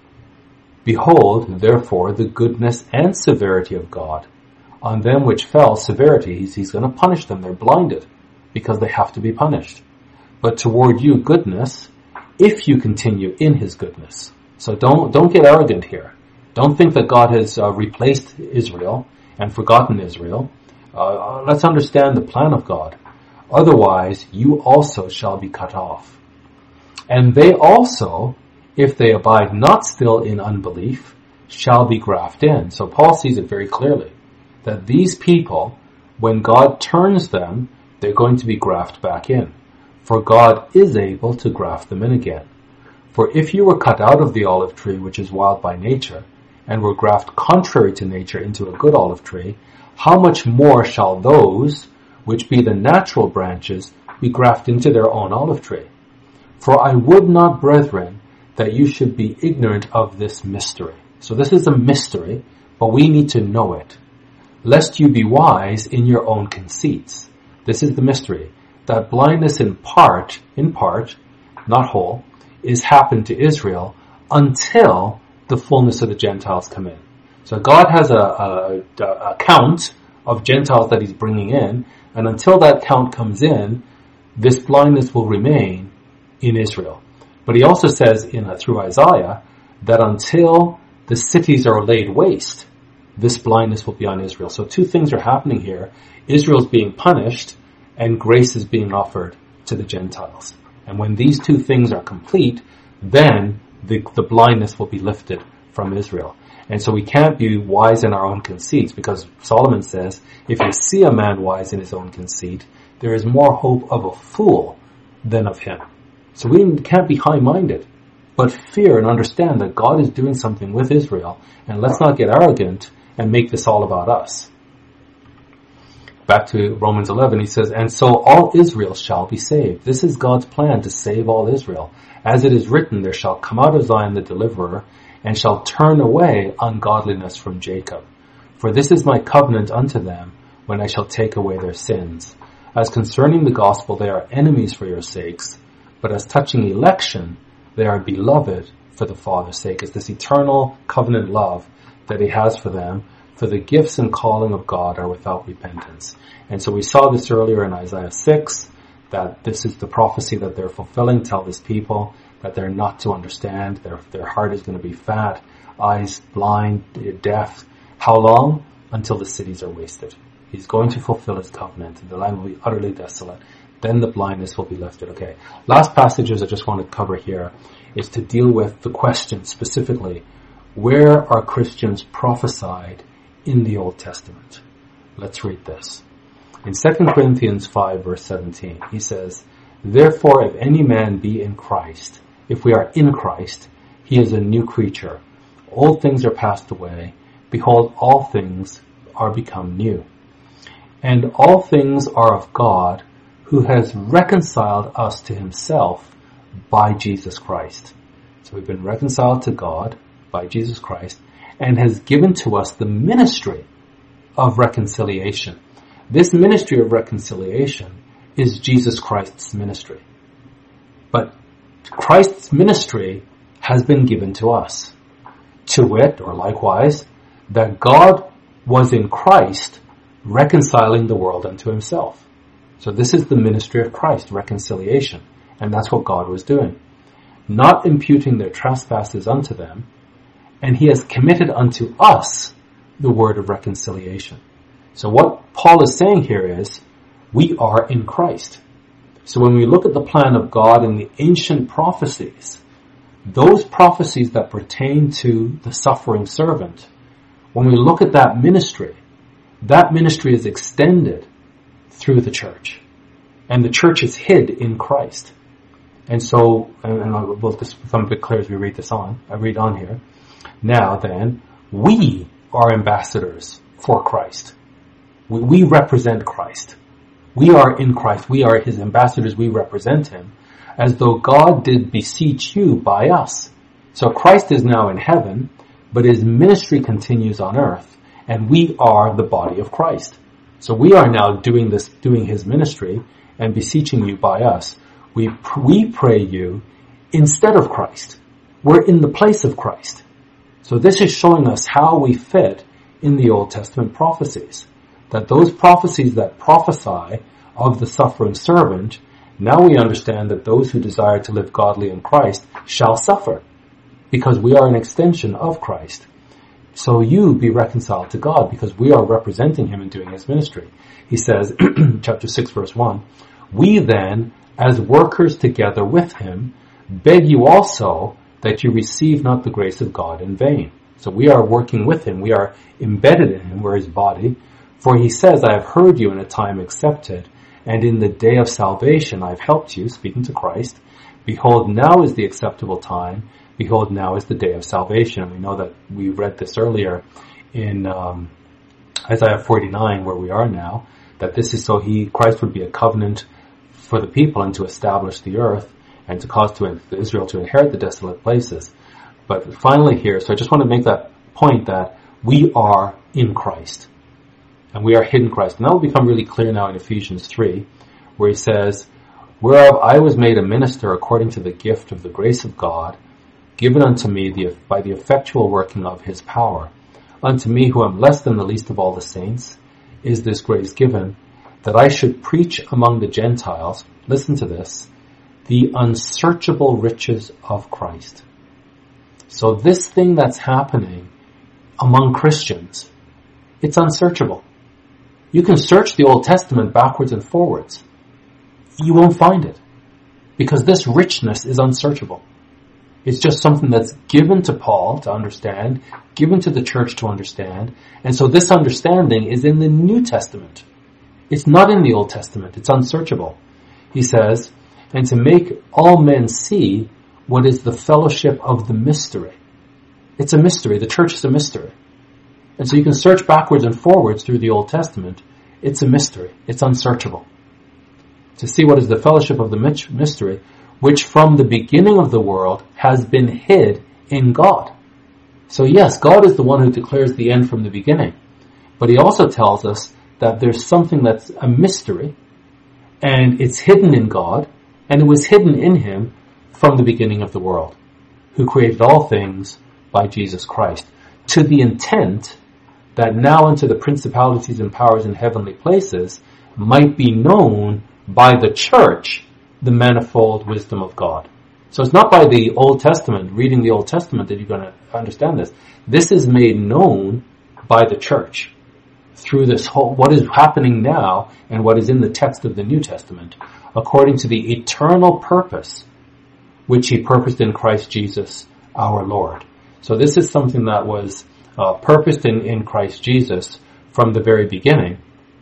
S1: Behold, therefore, the goodness and severity of God. On them which fell, severity, he's, he's going to punish them. They're blinded, because they have to be punished. But toward you, goodness, if you continue in his goodness. So don't, don't get arrogant here. Don't think that God has uh, replaced Israel and forgotten Israel. Uh, let's understand the plan of God. Otherwise, you also shall be cut off. And they also, if they abide not still in unbelief, shall be grafted in. So Paul sees it very clearly, that these people, when God turns them, they're going to be grafted back in. For God is able to graft them in again. For if you were cut out of the olive tree, which is wild by nature, and were grafted contrary to nature into a good olive tree, how much more shall those, which be the natural branches, be grafted into their own olive tree? For I would not, brethren, that you should be ignorant of this mystery. So this is a mystery, but we need to know it. Lest you be wise in your own conceits. This is the mystery. That blindness in part, in part, not whole, is happened to Israel until the fullness of the Gentiles come in. So God has a, a, a count of Gentiles that he's bringing in, and until that count comes in, this blindness will remain in Israel. But he also says in uh, through Isaiah that until the cities are laid waste, this blindness will be on Israel. So two things are happening here. Israel's being punished, and grace is being offered to the Gentiles. And when these two things are complete, then the, the blindness will be lifted from Israel. And so we can't be wise in our own conceits, because Solomon says, if you see a man wise in his own conceit, there is more hope of a fool than of him. So we can't be high-minded, but fear and understand that God is doing something with Israel, and let's not get arrogant and make this all about us. Back to Romans eleven, he says, and so all Israel shall be saved. This is God's plan, to save all Israel. As it is written, there shall come out of Zion the deliverer, and shall turn away ungodliness from Jacob. For this is my covenant unto them, when I shall take away their sins. As concerning the gospel, they are enemies for your sakes, but as touching election, they are beloved for the Father's sake. It's this eternal covenant love that he has for them. For the gifts and calling of God are without repentance. And so we saw this earlier in Isaiah six, that this is the prophecy that they're fulfilling. Tell this people that they're not to understand. Their, their heart is going to be fat, eyes blind, deaf. How long? Until the cities are wasted. He's going to fulfill his covenant, and the land will be utterly desolate. Then the blindness will be lifted. Okay. Last passages I just want to cover here is to deal with the question specifically, where are Christians prophesied in the Old Testament? Let's read this. In Second Corinthians five verse seventeen, he says, therefore if any man be in Christ, if we are in Christ, he is a new creature. Old things are passed away. Behold, all things are become new. And all things are of God, who has reconciled us to himself by Jesus Christ. So we've been reconciled to God by Jesus Christ, and has given to us the ministry of reconciliation. This ministry of reconciliation is Jesus Christ's ministry. But Christ's ministry has been given to us. To wit, or likewise, that God was in Christ reconciling the world unto himself. So this is the ministry of Christ, reconciliation. And that's what God was doing. Not imputing their trespasses unto them, and he has committed unto us the word of reconciliation. So what Paul is saying here is, we are in Christ. So when we look at the plan of God in the ancient prophecies, those prophecies that pertain to the suffering servant, when we look at that ministry, that ministry is extended through the church. And the church is hid in Christ. And so, and, and we'll just become a bit clear as we read this on. I read on here. Now then, we are ambassadors for Christ. We, we represent Christ. We are in Christ. We are his ambassadors. We represent him, as though God did beseech you by us. So Christ is now in heaven, but his ministry continues on earth, and we are the body of Christ. So we are now doing this, doing his ministry and beseeching you by us. We, we pray you instead of Christ. We're in the place of Christ. So this is showing us how we fit in the Old Testament prophecies. That those prophecies that prophesy of the suffering servant, now we understand that those who desire to live godly in Christ shall suffer, because we are an extension of Christ. So you be reconciled to God, because we are representing him and doing his ministry. He says, chapter six, verse one, we then, as workers together with him, beg you also that you receive not the grace of God in vain. So we are working with him. We are embedded in him. We're his body. For he says, I have heard you in a time accepted, and in the day of salvation I have helped you, speaking to Christ. Behold, now is the acceptable time. Behold, now is the day of salvation. And we know that we read this earlier in um, Isaiah forty-nine, where we are now, that this is so he, Christ would be a covenant for the people and to establish the earth and to cause to Israel to inherit the desolate places. But finally here, so I just want to make that point that we are in Christ. And we are hidden in Christ. And that will become really clear now in Ephesians three, where he says, whereof I was made a minister according to the gift of the grace of God, given unto me the, by the effectual working of his power. Unto me, who am less than the least of all the saints, is this grace given, that I should preach among the Gentiles, listen to this, the unsearchable riches of Christ. So this thing that's happening among Christians, it's unsearchable. You can search the Old Testament backwards and forwards. You won't find it. Because this richness is unsearchable. It's just something that's given to Paul to understand, given to the church to understand. And so this understanding is in the New Testament. It's not in the Old Testament. It's unsearchable. He says, and to make all men see what is the fellowship of the mystery. It's a mystery. The church is a mystery. And so you can search backwards and forwards through the Old Testament. It's a mystery. It's unsearchable. To see what is the fellowship of the mystery, which from the beginning of the world has been hid in God. So yes, God is the one who declares the end from the beginning. But he also tells us that there's something that's a mystery, and it's hidden in God, and it was hidden in him from the beginning of the world, who created all things by Jesus Christ, to the intent that now unto the principalities and powers in heavenly places might be known by the church the manifold wisdom of God. So it's not by the Old Testament, reading the Old Testament, that you're going to understand this. This is made known by the church through this whole, what is happening now and what is in the text of the New Testament, according to the eternal purpose which he purposed in Christ Jesus our Lord. So this is something that was uh, purposed in, in Christ Jesus from the very beginning.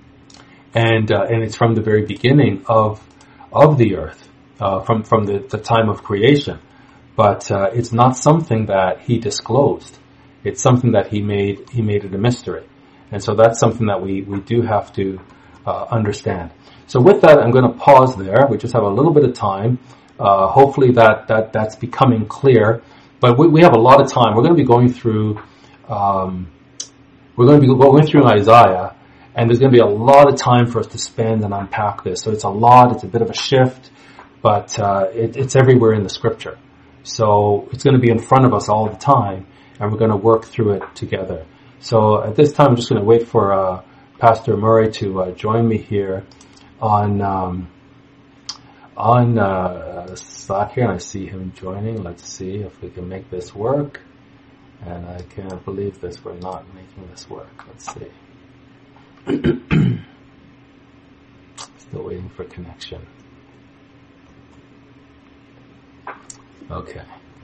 S1: And uh, and it's from the very beginning of of the earth, uh, from, from the, the time of creation. But uh, it's not something that he disclosed. It's something that he made he made it a mystery. And so that's something that we, we do have to uh, understand. So with that, I'm going to pause there. We just have a little bit of time. Uh, hopefully that, that that's becoming clear. But we, we have a lot of time. We're going to be going through um, we're going to be going through Isaiah. And there's going to be a lot of time for us to spend and unpack this. So it's a lot, it's a bit of a shift, but uh, it, it's everywhere in the scripture. So it's going to be in front of us all the time, and we're going to work through it together. So at this time, I'm just going to wait for uh, Pastor Murray to uh, join me here on um, on uh, Slack here, and I see him joining. Let's see if we can make this work. And I can't believe this. We're not making this work. Let's see. Still waiting for connection. Okay.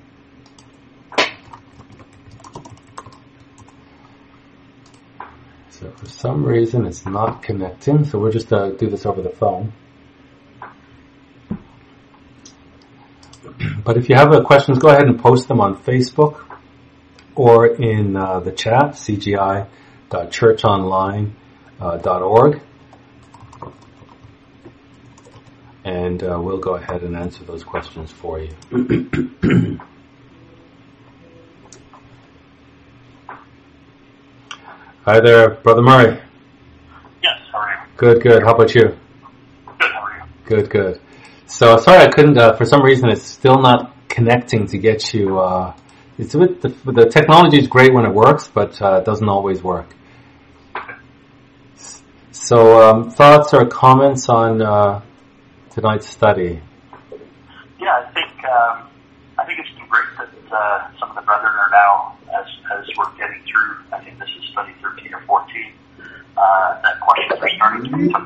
S1: So for some reason it's not connecting, so we'll just uh, do this over the phone. But if you have uh, questions, go ahead and post them on Facebook or in uh, the chat, c g i dot church online dot org. And uh, we'll go ahead and answer those questions for you. Hi there, Brother Murray.
S3: Yes, how are you?
S1: Good, good. How about you?
S3: Good, how are you?
S1: Good, good. So sorry I couldn't, uh, for some reason it's still not connecting to get you, uh, it's a bit, the, the technology is great when it works, but uh, it doesn't always work. So um, thoughts or comments on uh, tonight's study?
S3: Yeah, I think um, I think it's been great that uh, some of the brethren are now, as as we're getting through, I think this is study thirteen or fourteen, uh, that questions are starting to, to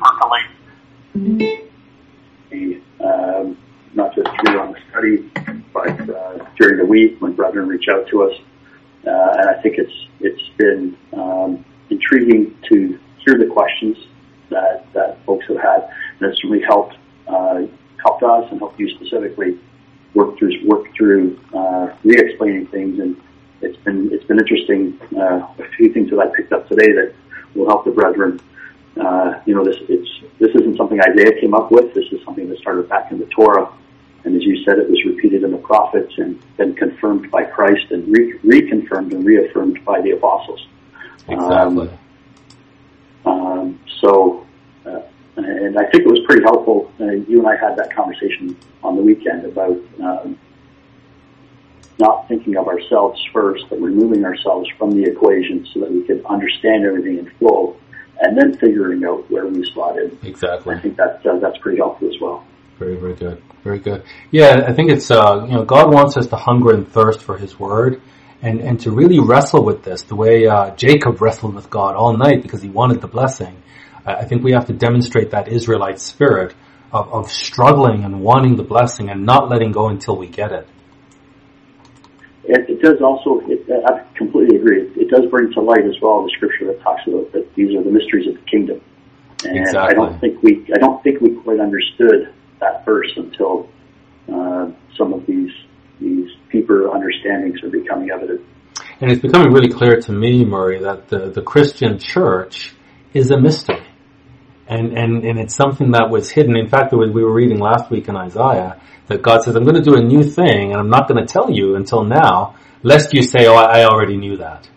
S3: percolate. Um, not just here on the study, but uh, during the week when brethren reach out to us, uh, and I think it's it's been um, intriguing to hear the questions that that folks have had, and it's really helped uh, helped us and helped you specifically work through work through uh, re-explaining things, and it's been it's been interesting. Uh, a few things that I picked up today that will help the brethren. Uh, you know, this it's this isn't something Isaiah came up with. This is something that started back in the Torah, and as you said, it was repeated in the prophets and then confirmed by Christ and re- reconfirmed and reaffirmed by the apostles.
S1: Exactly.
S3: Um, um, so, uh, and I think it was pretty helpful. Uh, you and I had that conversation on the weekend about um, not thinking of ourselves first, but removing ourselves from the equation so that we could understand everything in flow, and then figuring out where we slot in.
S1: Exactly.
S3: I think that uh, that's pretty helpful as well.
S1: Very, very good. Very good. Yeah, I think it's, uh, you know, God wants us to hunger and thirst for His Word and, and to really wrestle with this the way uh, Jacob wrestled with God all night because he wanted the blessing. I think we have to demonstrate that Israelite spirit of, of struggling and wanting the blessing and not letting go until we get it.
S3: It, it does also, it, I completely agree, it, it does bring to light as well the scripture that talks about that these are the mysteries of the kingdom. And
S1: exactly.
S3: I don't think we, I don't think we quite understood that verse until uh, some of these these deeper understandings are becoming evident.
S1: And it's becoming really clear to me, Murray, that the, the Christian church is a mystery. And, and, and it's something that was hidden. In fact, we were reading last week in Isaiah that God says, I'm going to do a new thing and I'm not going to tell you until now, lest you say, oh, I already knew that.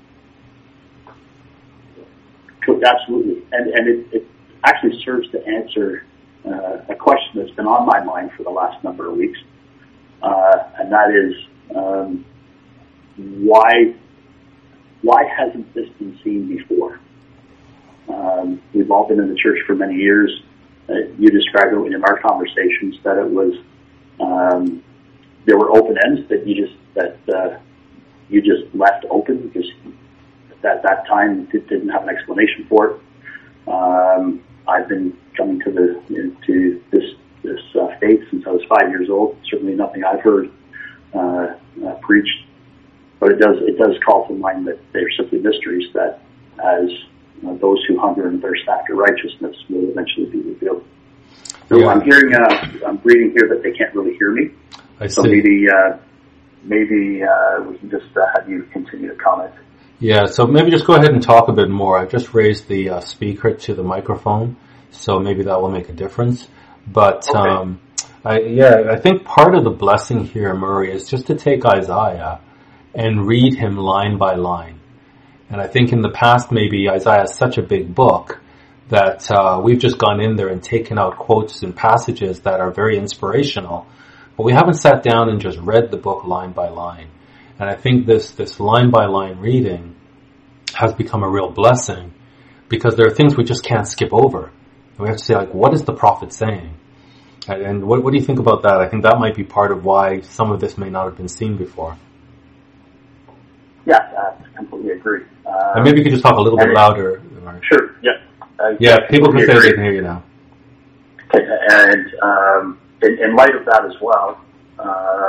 S3: Absolutely. And, and it, it actually serves to answer uh, a question that's been on my mind for the last number of weeks. Uh, and that is, um, why, why hasn't this been seen before? Um, we've all been in the church for many years. Uh, you described it in our conversations that it was, um, there were open ends that you just, that, uh, you just left open because at that time it didn't have an explanation for it. Um, I've been coming to the, you know, to this, this, uh, faith since I was five years old. Certainly nothing I've heard, uh, uh, preached, but it does, it does call to mind that they're simply mysteries that as, Uh, those who hunger and thirst after righteousness will eventually be revealed. So yeah. I'm hearing, uh, I'm reading here that they can't really hear me.
S1: I
S3: so
S1: see.
S3: maybe, uh, maybe uh, we can just uh, have you continue to comment.
S1: Yeah, so maybe just go ahead and talk a bit more. I've just raised the uh, speaker to the microphone, so maybe that will make a difference. But
S3: okay.
S1: um, I, yeah, I think part of the blessing here, Murray, is just to take Isaiah and read him line by line. And I think in the past, maybe Isaiah is such a big book that uh, we've just gone in there and taken out quotes and passages that are very inspirational, but we haven't sat down and just read the book line by line. And I think this this line by line reading has become a real blessing because there are things we just can't skip over. And we have to say, like, what is the prophet saying? And, and what, what do you think about that? I think that might be part of why some of this may not have been seen before.
S3: Yeah, I completely agree. Um,
S1: and maybe you could just talk a little bit
S3: it,
S1: louder.
S3: Sure, yeah. Uh,
S1: yeah, people can say
S3: agree.
S1: they can hear you now.
S3: And um, in, in light of that as well, um,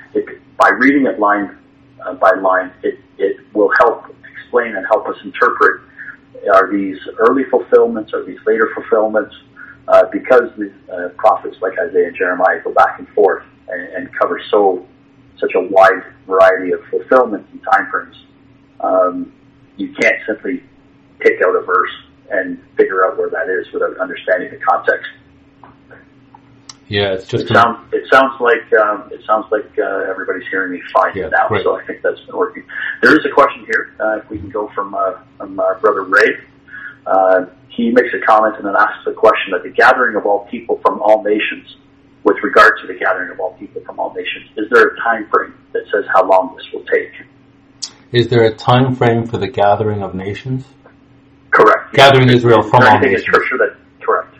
S3: it, by reading it line uh, by line, it, it will help explain and help us interpret, are these early fulfillments, are these later fulfillments, uh, because the uh, prophets like Isaiah and Jeremiah go back and forth and, and cover so such a wide variety of fulfillments and time frames. Um, you can't simply pick out a verse and figure out where that is without understanding the context.
S1: Yeah, it's just
S3: it sounds. It sounds like um, it sounds like uh, everybody's hearing me fine
S1: yeah,
S3: now.
S1: great.
S3: So I think that's been working. There is a question here. Uh, if we can go from uh, from uh, Brother Ray, uh, he makes a comment and then asks a question that the gathering of all people from all nations, with regard to the gathering of all people from all nations, is there a time frame that says how long this will take?
S1: Is there a time frame for the gathering of nations?
S3: Correct.
S1: Gathering
S3: yeah.
S1: Israel from all nations.
S3: In Scripture that correct.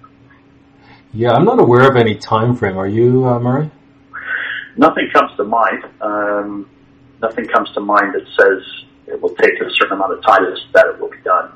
S1: Yeah, I'm not aware of any time frame. Are you, uh, Murray?
S3: Nothing comes to mind. Um, nothing comes to mind that says it will take a certain amount of time that it will be done.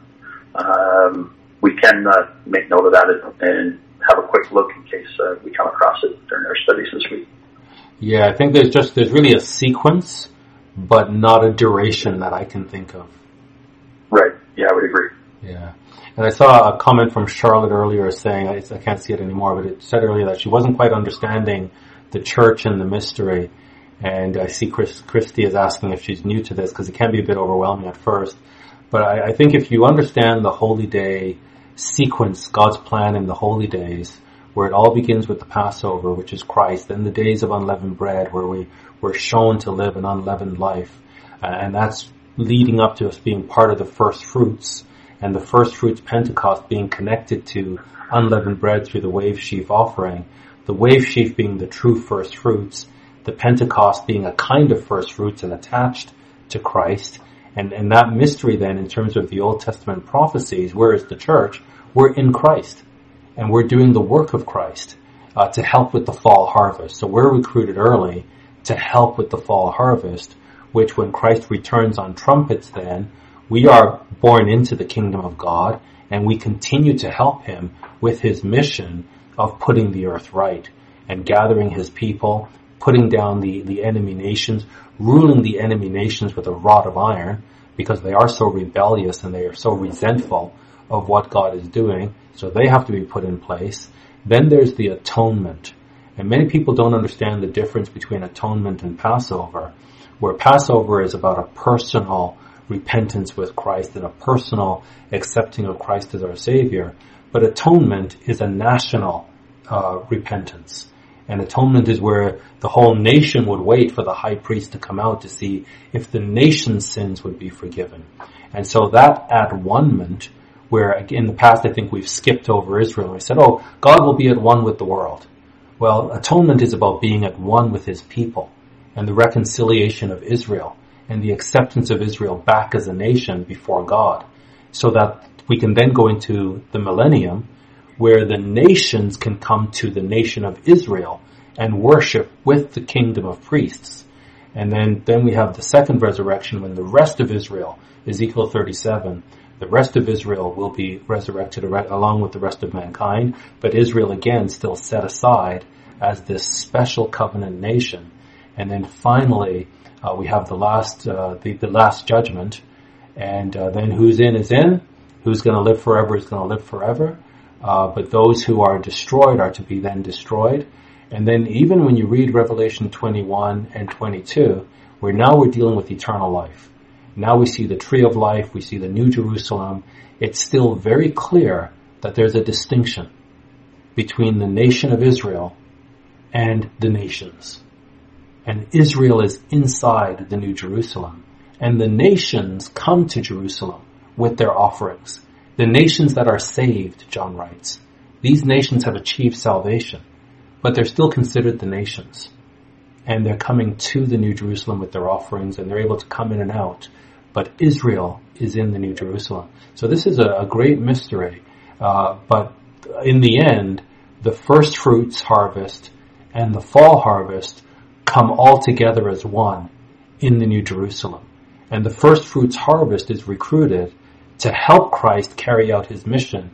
S3: Um, we can uh, make note of that and, and have a quick look in case uh, we come across it during our studies this week.
S1: Yeah, I think there's just there's really a sequence, but not a duration that I can think of.
S3: Right. Yeah, I would agree.
S1: Yeah. And I saw a comment from Charlotte earlier saying, I, I can't see it anymore, but it said earlier that she wasn't quite understanding the church and the mystery. And I see Chris, Christy is asking if she's new to this because it can be a bit overwhelming at first. But I, I think if you understand the Holy Day sequence, God's plan in the Holy Days, where it all begins with the Passover, which is Christ, then the days of unleavened bread, where we were shown to live an unleavened life. Uh, and that's leading up to us being part of the first fruits, and the first fruits Pentecost being connected to unleavened bread through the wave sheaf offering, the wave sheaf being the true first fruits, the Pentecost being a kind of first fruits and attached to Christ. And, and that mystery then, in terms of the Old Testament prophecies, where is the church? We're in Christ. And we're doing the work of Christ uh, to help with the fall harvest. So we're recruited early to help with the fall harvest, which when Christ returns on trumpets then, we are born into the kingdom of God, and we continue to help him with his mission of putting the earth right and gathering his people, putting down the, the enemy nations, ruling the enemy nations with a rod of iron, because they are so rebellious and they are so resentful of what God is doing. So they have to be put in place. Then there's the atonement. And many people don't understand the difference between atonement and Passover, where Passover is about a personal repentance with Christ and a personal accepting of Christ as our Savior. But atonement is a national uh, repentance. And atonement is where the whole nation would wait for the high priest to come out to see if the nation's sins would be forgiven. And so that at one-ment, where in the past I think we've skipped over Israel, we said, oh, God will be at one with the world. Well, atonement is about being at one with his people and the reconciliation of Israel and the acceptance of Israel back as a nation before God, so that we can then go into the millennium where the nations can come to the nation of Israel and worship with the kingdom of priests. And then, then we have the second resurrection when the rest of Israel, Ezekiel thirty-seven, the rest of Israel will be resurrected along with the rest of mankind, but Israel again still set aside as this special covenant nation. And then finally, uh, we have the last, uh, the, the last judgment, and uh, then who's in is in, who's going to live forever is going to live forever. Uh, but those who are destroyed are to be then destroyed. And then even when you read Revelation twenty-one and twenty-two, where now we're dealing with eternal life. Now we see the tree of life, we see the New Jerusalem. It's still very clear that there's a distinction between the nation of Israel and the nations. And Israel is inside the New Jerusalem. And the nations come to Jerusalem with their offerings. The nations that are saved, John writes, these nations have achieved salvation, but they're still considered the nations. And they're coming to the New Jerusalem with their offerings, and they're able to come in and out. But Israel is in the New Jerusalem. So this is a, a great mystery. Uh, but in the end, the first fruits harvest and the fall harvest come all together as one in the New Jerusalem. And the first fruits harvest is recruited to help Christ carry out his mission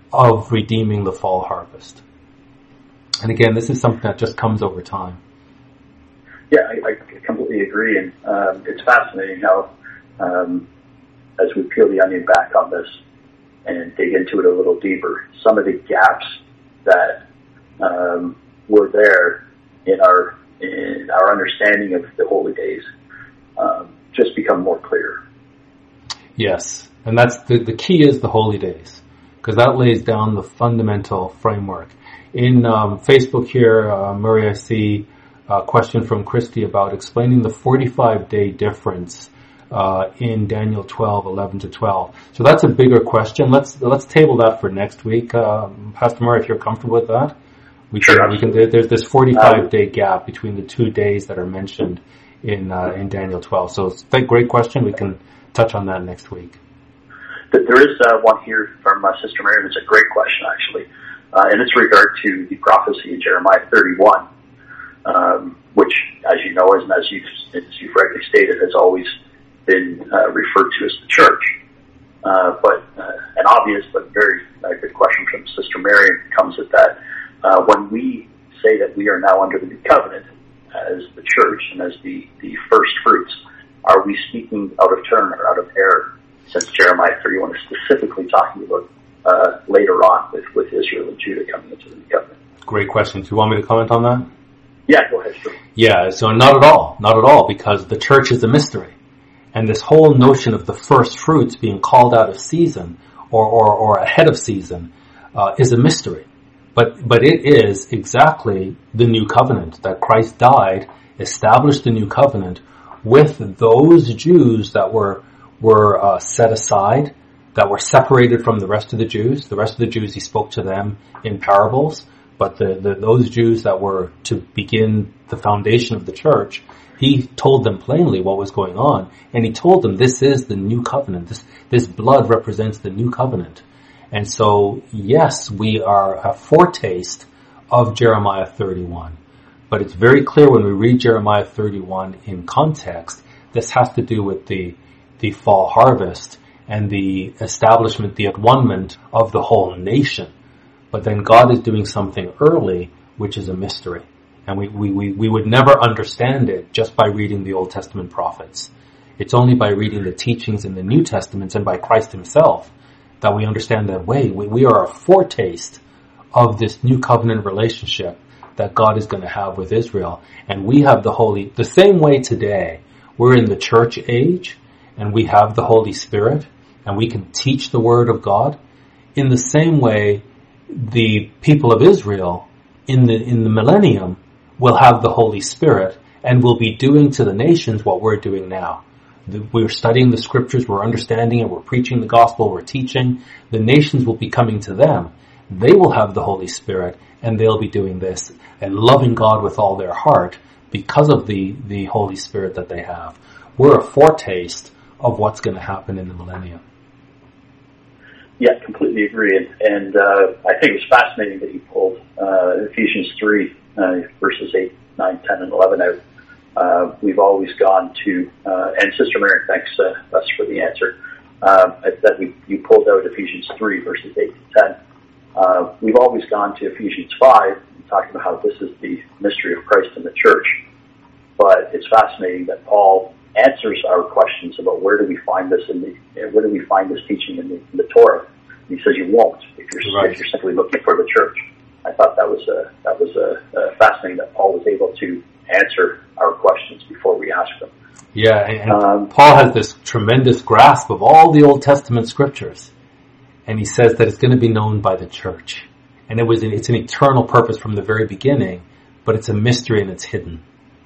S1: of redeeming the fall harvest. And again, this is something that just comes over time.
S3: Yeah, I, I completely agree, and um, it's fascinating how, um, as we peel the onion back on this and dig into it a little deeper, some of the gaps that um, were there in our in our understanding of the holy days um, just become more clear.
S1: Yes, and that's the the key is the holy days, because that lays down the fundamental framework. In um, Facebook here, uh, Murray, I see a question from Christy about explaining the forty-five day difference uh, in Daniel twelve, eleven to twelve. So that's a bigger question. Let's let's table that for next week. Uh, Pastor Murray, if you're comfortable with that, we
S3: sure,
S1: can. We can. There's this forty-five day gap between the two days that are mentioned in uh, in Daniel twelve. So it's a great question. We can touch on that next week.
S3: There is uh, one here from uh, Sister Mary. It's a great question, actually, uh, and it's regard to the prophecy in Jeremiah thirty-one. Um, which, as you know, as, as, you've, as you've rightly stated, has always been uh, referred to as the church. Uh, but uh, an obvious but very uh, good question from Sister Mary comes at that. Uh, when we say that we are now under the new covenant as the church and as the, the first fruits, are we speaking out of turn or out of error? Since Jeremiah thirty-one is specifically talking about uh, later on with, with Israel and Judah coming into the new covenant.
S1: Great question. Do you want me to comment on that?
S3: Yeah, go ahead, sure.
S1: Yeah, so not at all, not at all, because the church is a mystery. And this whole notion of the first fruits being called out of season or, or, or ahead of season uh, is a mystery. But, but it is exactly the new covenant, that Christ died, established the new covenant with those Jews that were, were uh, set aside, that were separated from the rest of the Jews. The rest of the Jews, he spoke to them in parables. But the, the, those Jews that were to begin the foundation of the church, he told them plainly what was going on. And he told them this is the new covenant. This, this blood represents the new covenant. And so, yes, we are a foretaste of Jeremiah thirty-one. But it's very clear when we read Jeremiah thirty-one in context, this has to do with the, the fall harvest and the establishment, the at-one-ment of the whole nation. But then God is doing something early, which is a mystery. And we, we, we, we would never understand it just by reading the Old Testament prophets. It's only by reading the teachings in the New Testaments and by Christ himself that we understand that way. We, we are a foretaste of this new covenant relationship that God is going to have with Israel. And we have the Holy, the same way today, we're in the church age and we have the Holy Spirit and we can teach the Word of God. In the same way, the people of Israel in the in the millennium will have the Holy Spirit and will be doing to the nations what we're doing now. We're studying the scriptures, we're understanding it, we're preaching the gospel, we're teaching. The nations will be coming to them. They will have the Holy Spirit and they'll be doing this and loving God with all their heart because of the, the Holy Spirit that they have. We're a foretaste of what's going to happen in the millennium.
S3: Yeah, completely agree. And, and uh, I think it's fascinating that you pulled uh, Ephesians three, uh, verses eight, nine, ten, and eleven out. Uh, we've always gone to, uh, and Sister Mary, thanks uh, us for the answer, uh, that we, you pulled out Ephesians three, verses eight to ten. Uh, we've always gone to Ephesians five, and talking about how this is the mystery of Christ in the church. But it's fascinating that Paul answers our questions about where do we find this in the, where do we find this teaching in the, in the Torah. And he says you won't if you're, right. if you're simply looking for the church. I thought that was uh, that was uh, uh, fascinating that Paul was able to answer our questions before we asked them.
S1: Yeah, and
S3: um,
S1: Paul has this tremendous grasp of all the Old Testament scriptures, and he says that it's going to be known by the church, and it was it's an eternal purpose from the very beginning, but it's a mystery and it's hidden.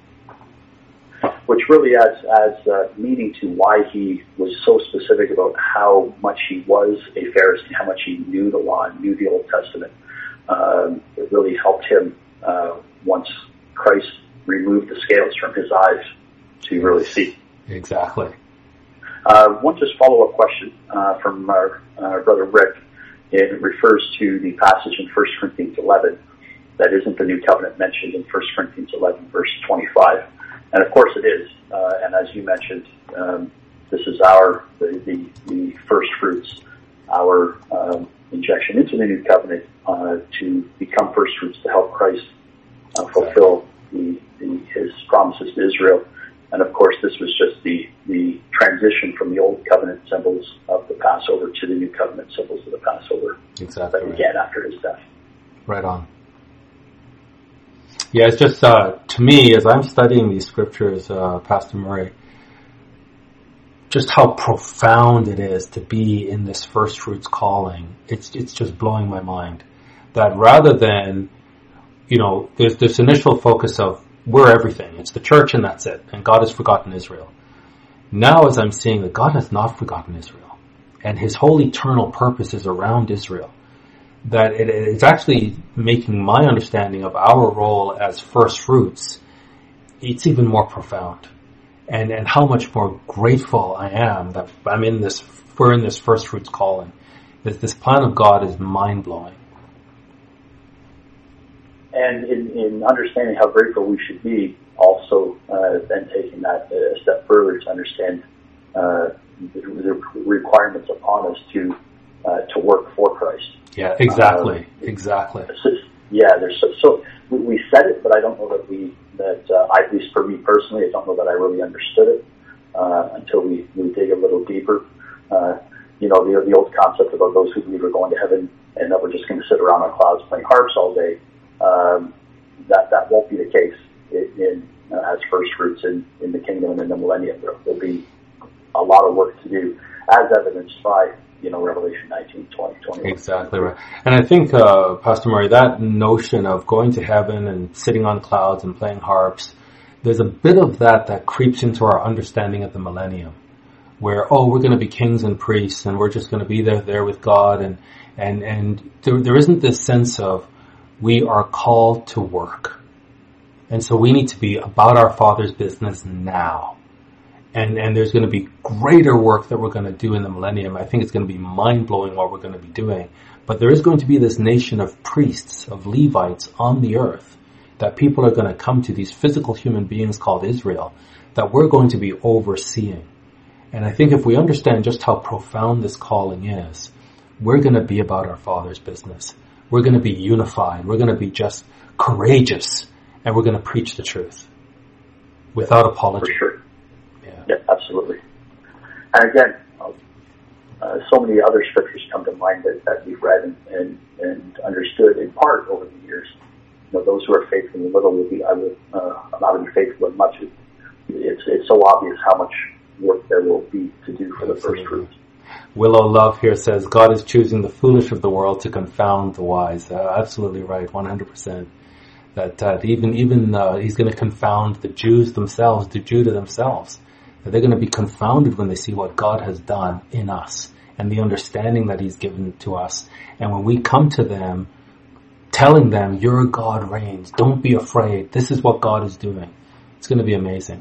S3: Which really adds, adds uh, meaning to why he was so specific about how much he was a Pharisee, how much he knew the law and knew the Old Testament. Um, it really helped him uh, once Christ removed the scales from his eyes to really see.
S1: Exactly.
S3: Uh, one just follow-up question uh, from our uh, brother Rick. It refers to the passage in First Corinthians eleven that isn't the new covenant mentioned in First Corinthians eleven, verse twenty-five. And of course it is. Uh, and as you mentioned, um, this is our, the, the, the first fruits, our um, injection into the new covenant uh, to become first fruits to help Christ uh, fulfill the, the, his promises to Israel. And of course, this was just the, the transition from the old covenant symbols of the Passover to the new covenant symbols of the Passover.
S1: Exactly.
S3: That began right. after his death.
S1: Right on. Yeah, it's just, uh, to me, as I'm studying these scriptures, uh, Pastor Murray, just how profound it is to be in this first fruits calling. It's, it's just blowing my mind. That rather than, you know, there's this initial focus of we're everything. It's the church and that's it. And God has forgotten Israel. Now as I'm seeing that God has not forgotten Israel and his whole eternal purpose is around Israel, that it, it's actually making my understanding of our role as first fruits, it's even more profound. And, and how much more grateful I am that I'm in this, we're in this first fruits calling. That this plan of God is mind blowing.
S3: And in, in understanding how grateful we should be, also uh, then taking that a step further to understand uh, the, the requirements upon us to uh, to work for Christ.
S1: Yeah, exactly, um, exactly.
S3: Yeah, there's so, so we, we said it, but I don't know that we that uh, at least for me personally, I don't know that I really understood it uh, until we, we dig a little deeper. Uh, you know, the the old concept about those who believe are going to heaven and that we're just going to sit around on clouds playing harps all day. Um, that that won't be the case in, in uh, as first fruits in, in the kingdom and in the millennium. There will be a lot of work to do, as evidenced by you know Revelation nineteen, twenty, twenty-one.
S1: Exactly right. And I think, uh, Pastor Murray, that notion of going to heaven and sitting on clouds and playing harps, there's a bit of that that creeps into our understanding of the millennium, where oh we're going to be kings and priests and we're just going to be there there with God, and and and there, there isn't this sense of we are called to work. And so we need to be about our Father's business now. And and there's going to be greater work that we're going to do in the millennium. I think it's going to be mind-blowing what we're going to be doing. But there is going to be this nation of priests, of Levites on the earth, that people are going to come to, these physical human beings called Israel, that we're going to be overseeing. And I think if we understand just how profound this calling is, we're going to be about our Father's business. We're going to be unified. We're going to be just courageous, and we're going to preach the truth without apology.
S3: For sure. Yeah, yeah absolutely. And again, uh, so many other scriptures come to mind that, that we've read and, and, and understood in part over the years. You know, those who are faithful in little will be, I will, uh, not to be faithful in much. It's it's so obvious how much work there will be to do for the first fruits.
S1: Willow Love here says, God is choosing the foolish of the world to confound the wise. Uh, absolutely right, one hundred percent. That uh, even, even uh, he's going to confound the Jews themselves, the Judah themselves. That they're going to be confounded when they see what God has done in us and the understanding that he's given to us. And when we come to them, telling them, your God reigns, don't be afraid, this is what God is doing. It's going to be amazing.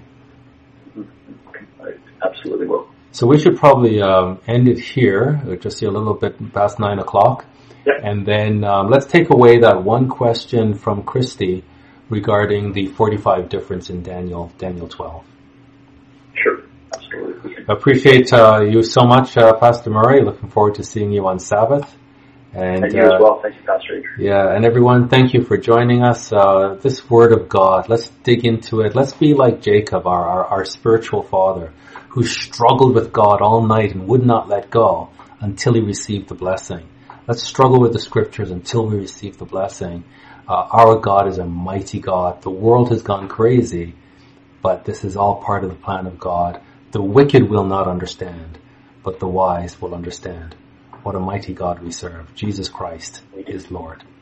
S3: I absolutely will.
S1: So we should probably um, end it here. We're just a little bit past nine o'clock.
S3: Yep.
S1: And then um, let's take away that one question from Christy regarding the forty-five difference in Daniel, Daniel twelve.
S3: Sure, absolutely.
S1: Appreciate uh, you so much, uh, Pastor Murray. Looking forward to seeing you on Sabbath.
S3: And, and you uh, as well. Thank you, Pastor Adrian.
S1: Yeah, and everyone, thank you for joining us. Uh, this Word of God, let's dig into it. Let's be like Jacob, our, our, our spiritual father, who struggled with God all night and would not let go until he received the blessing. Let's struggle with the scriptures until we receive the blessing. Uh, our God is a mighty God. The world has gone crazy, but this is all part of the plan of God. The wicked will not understand, but the wise will understand. What a mighty God we serve. Jesus Christ is Lord.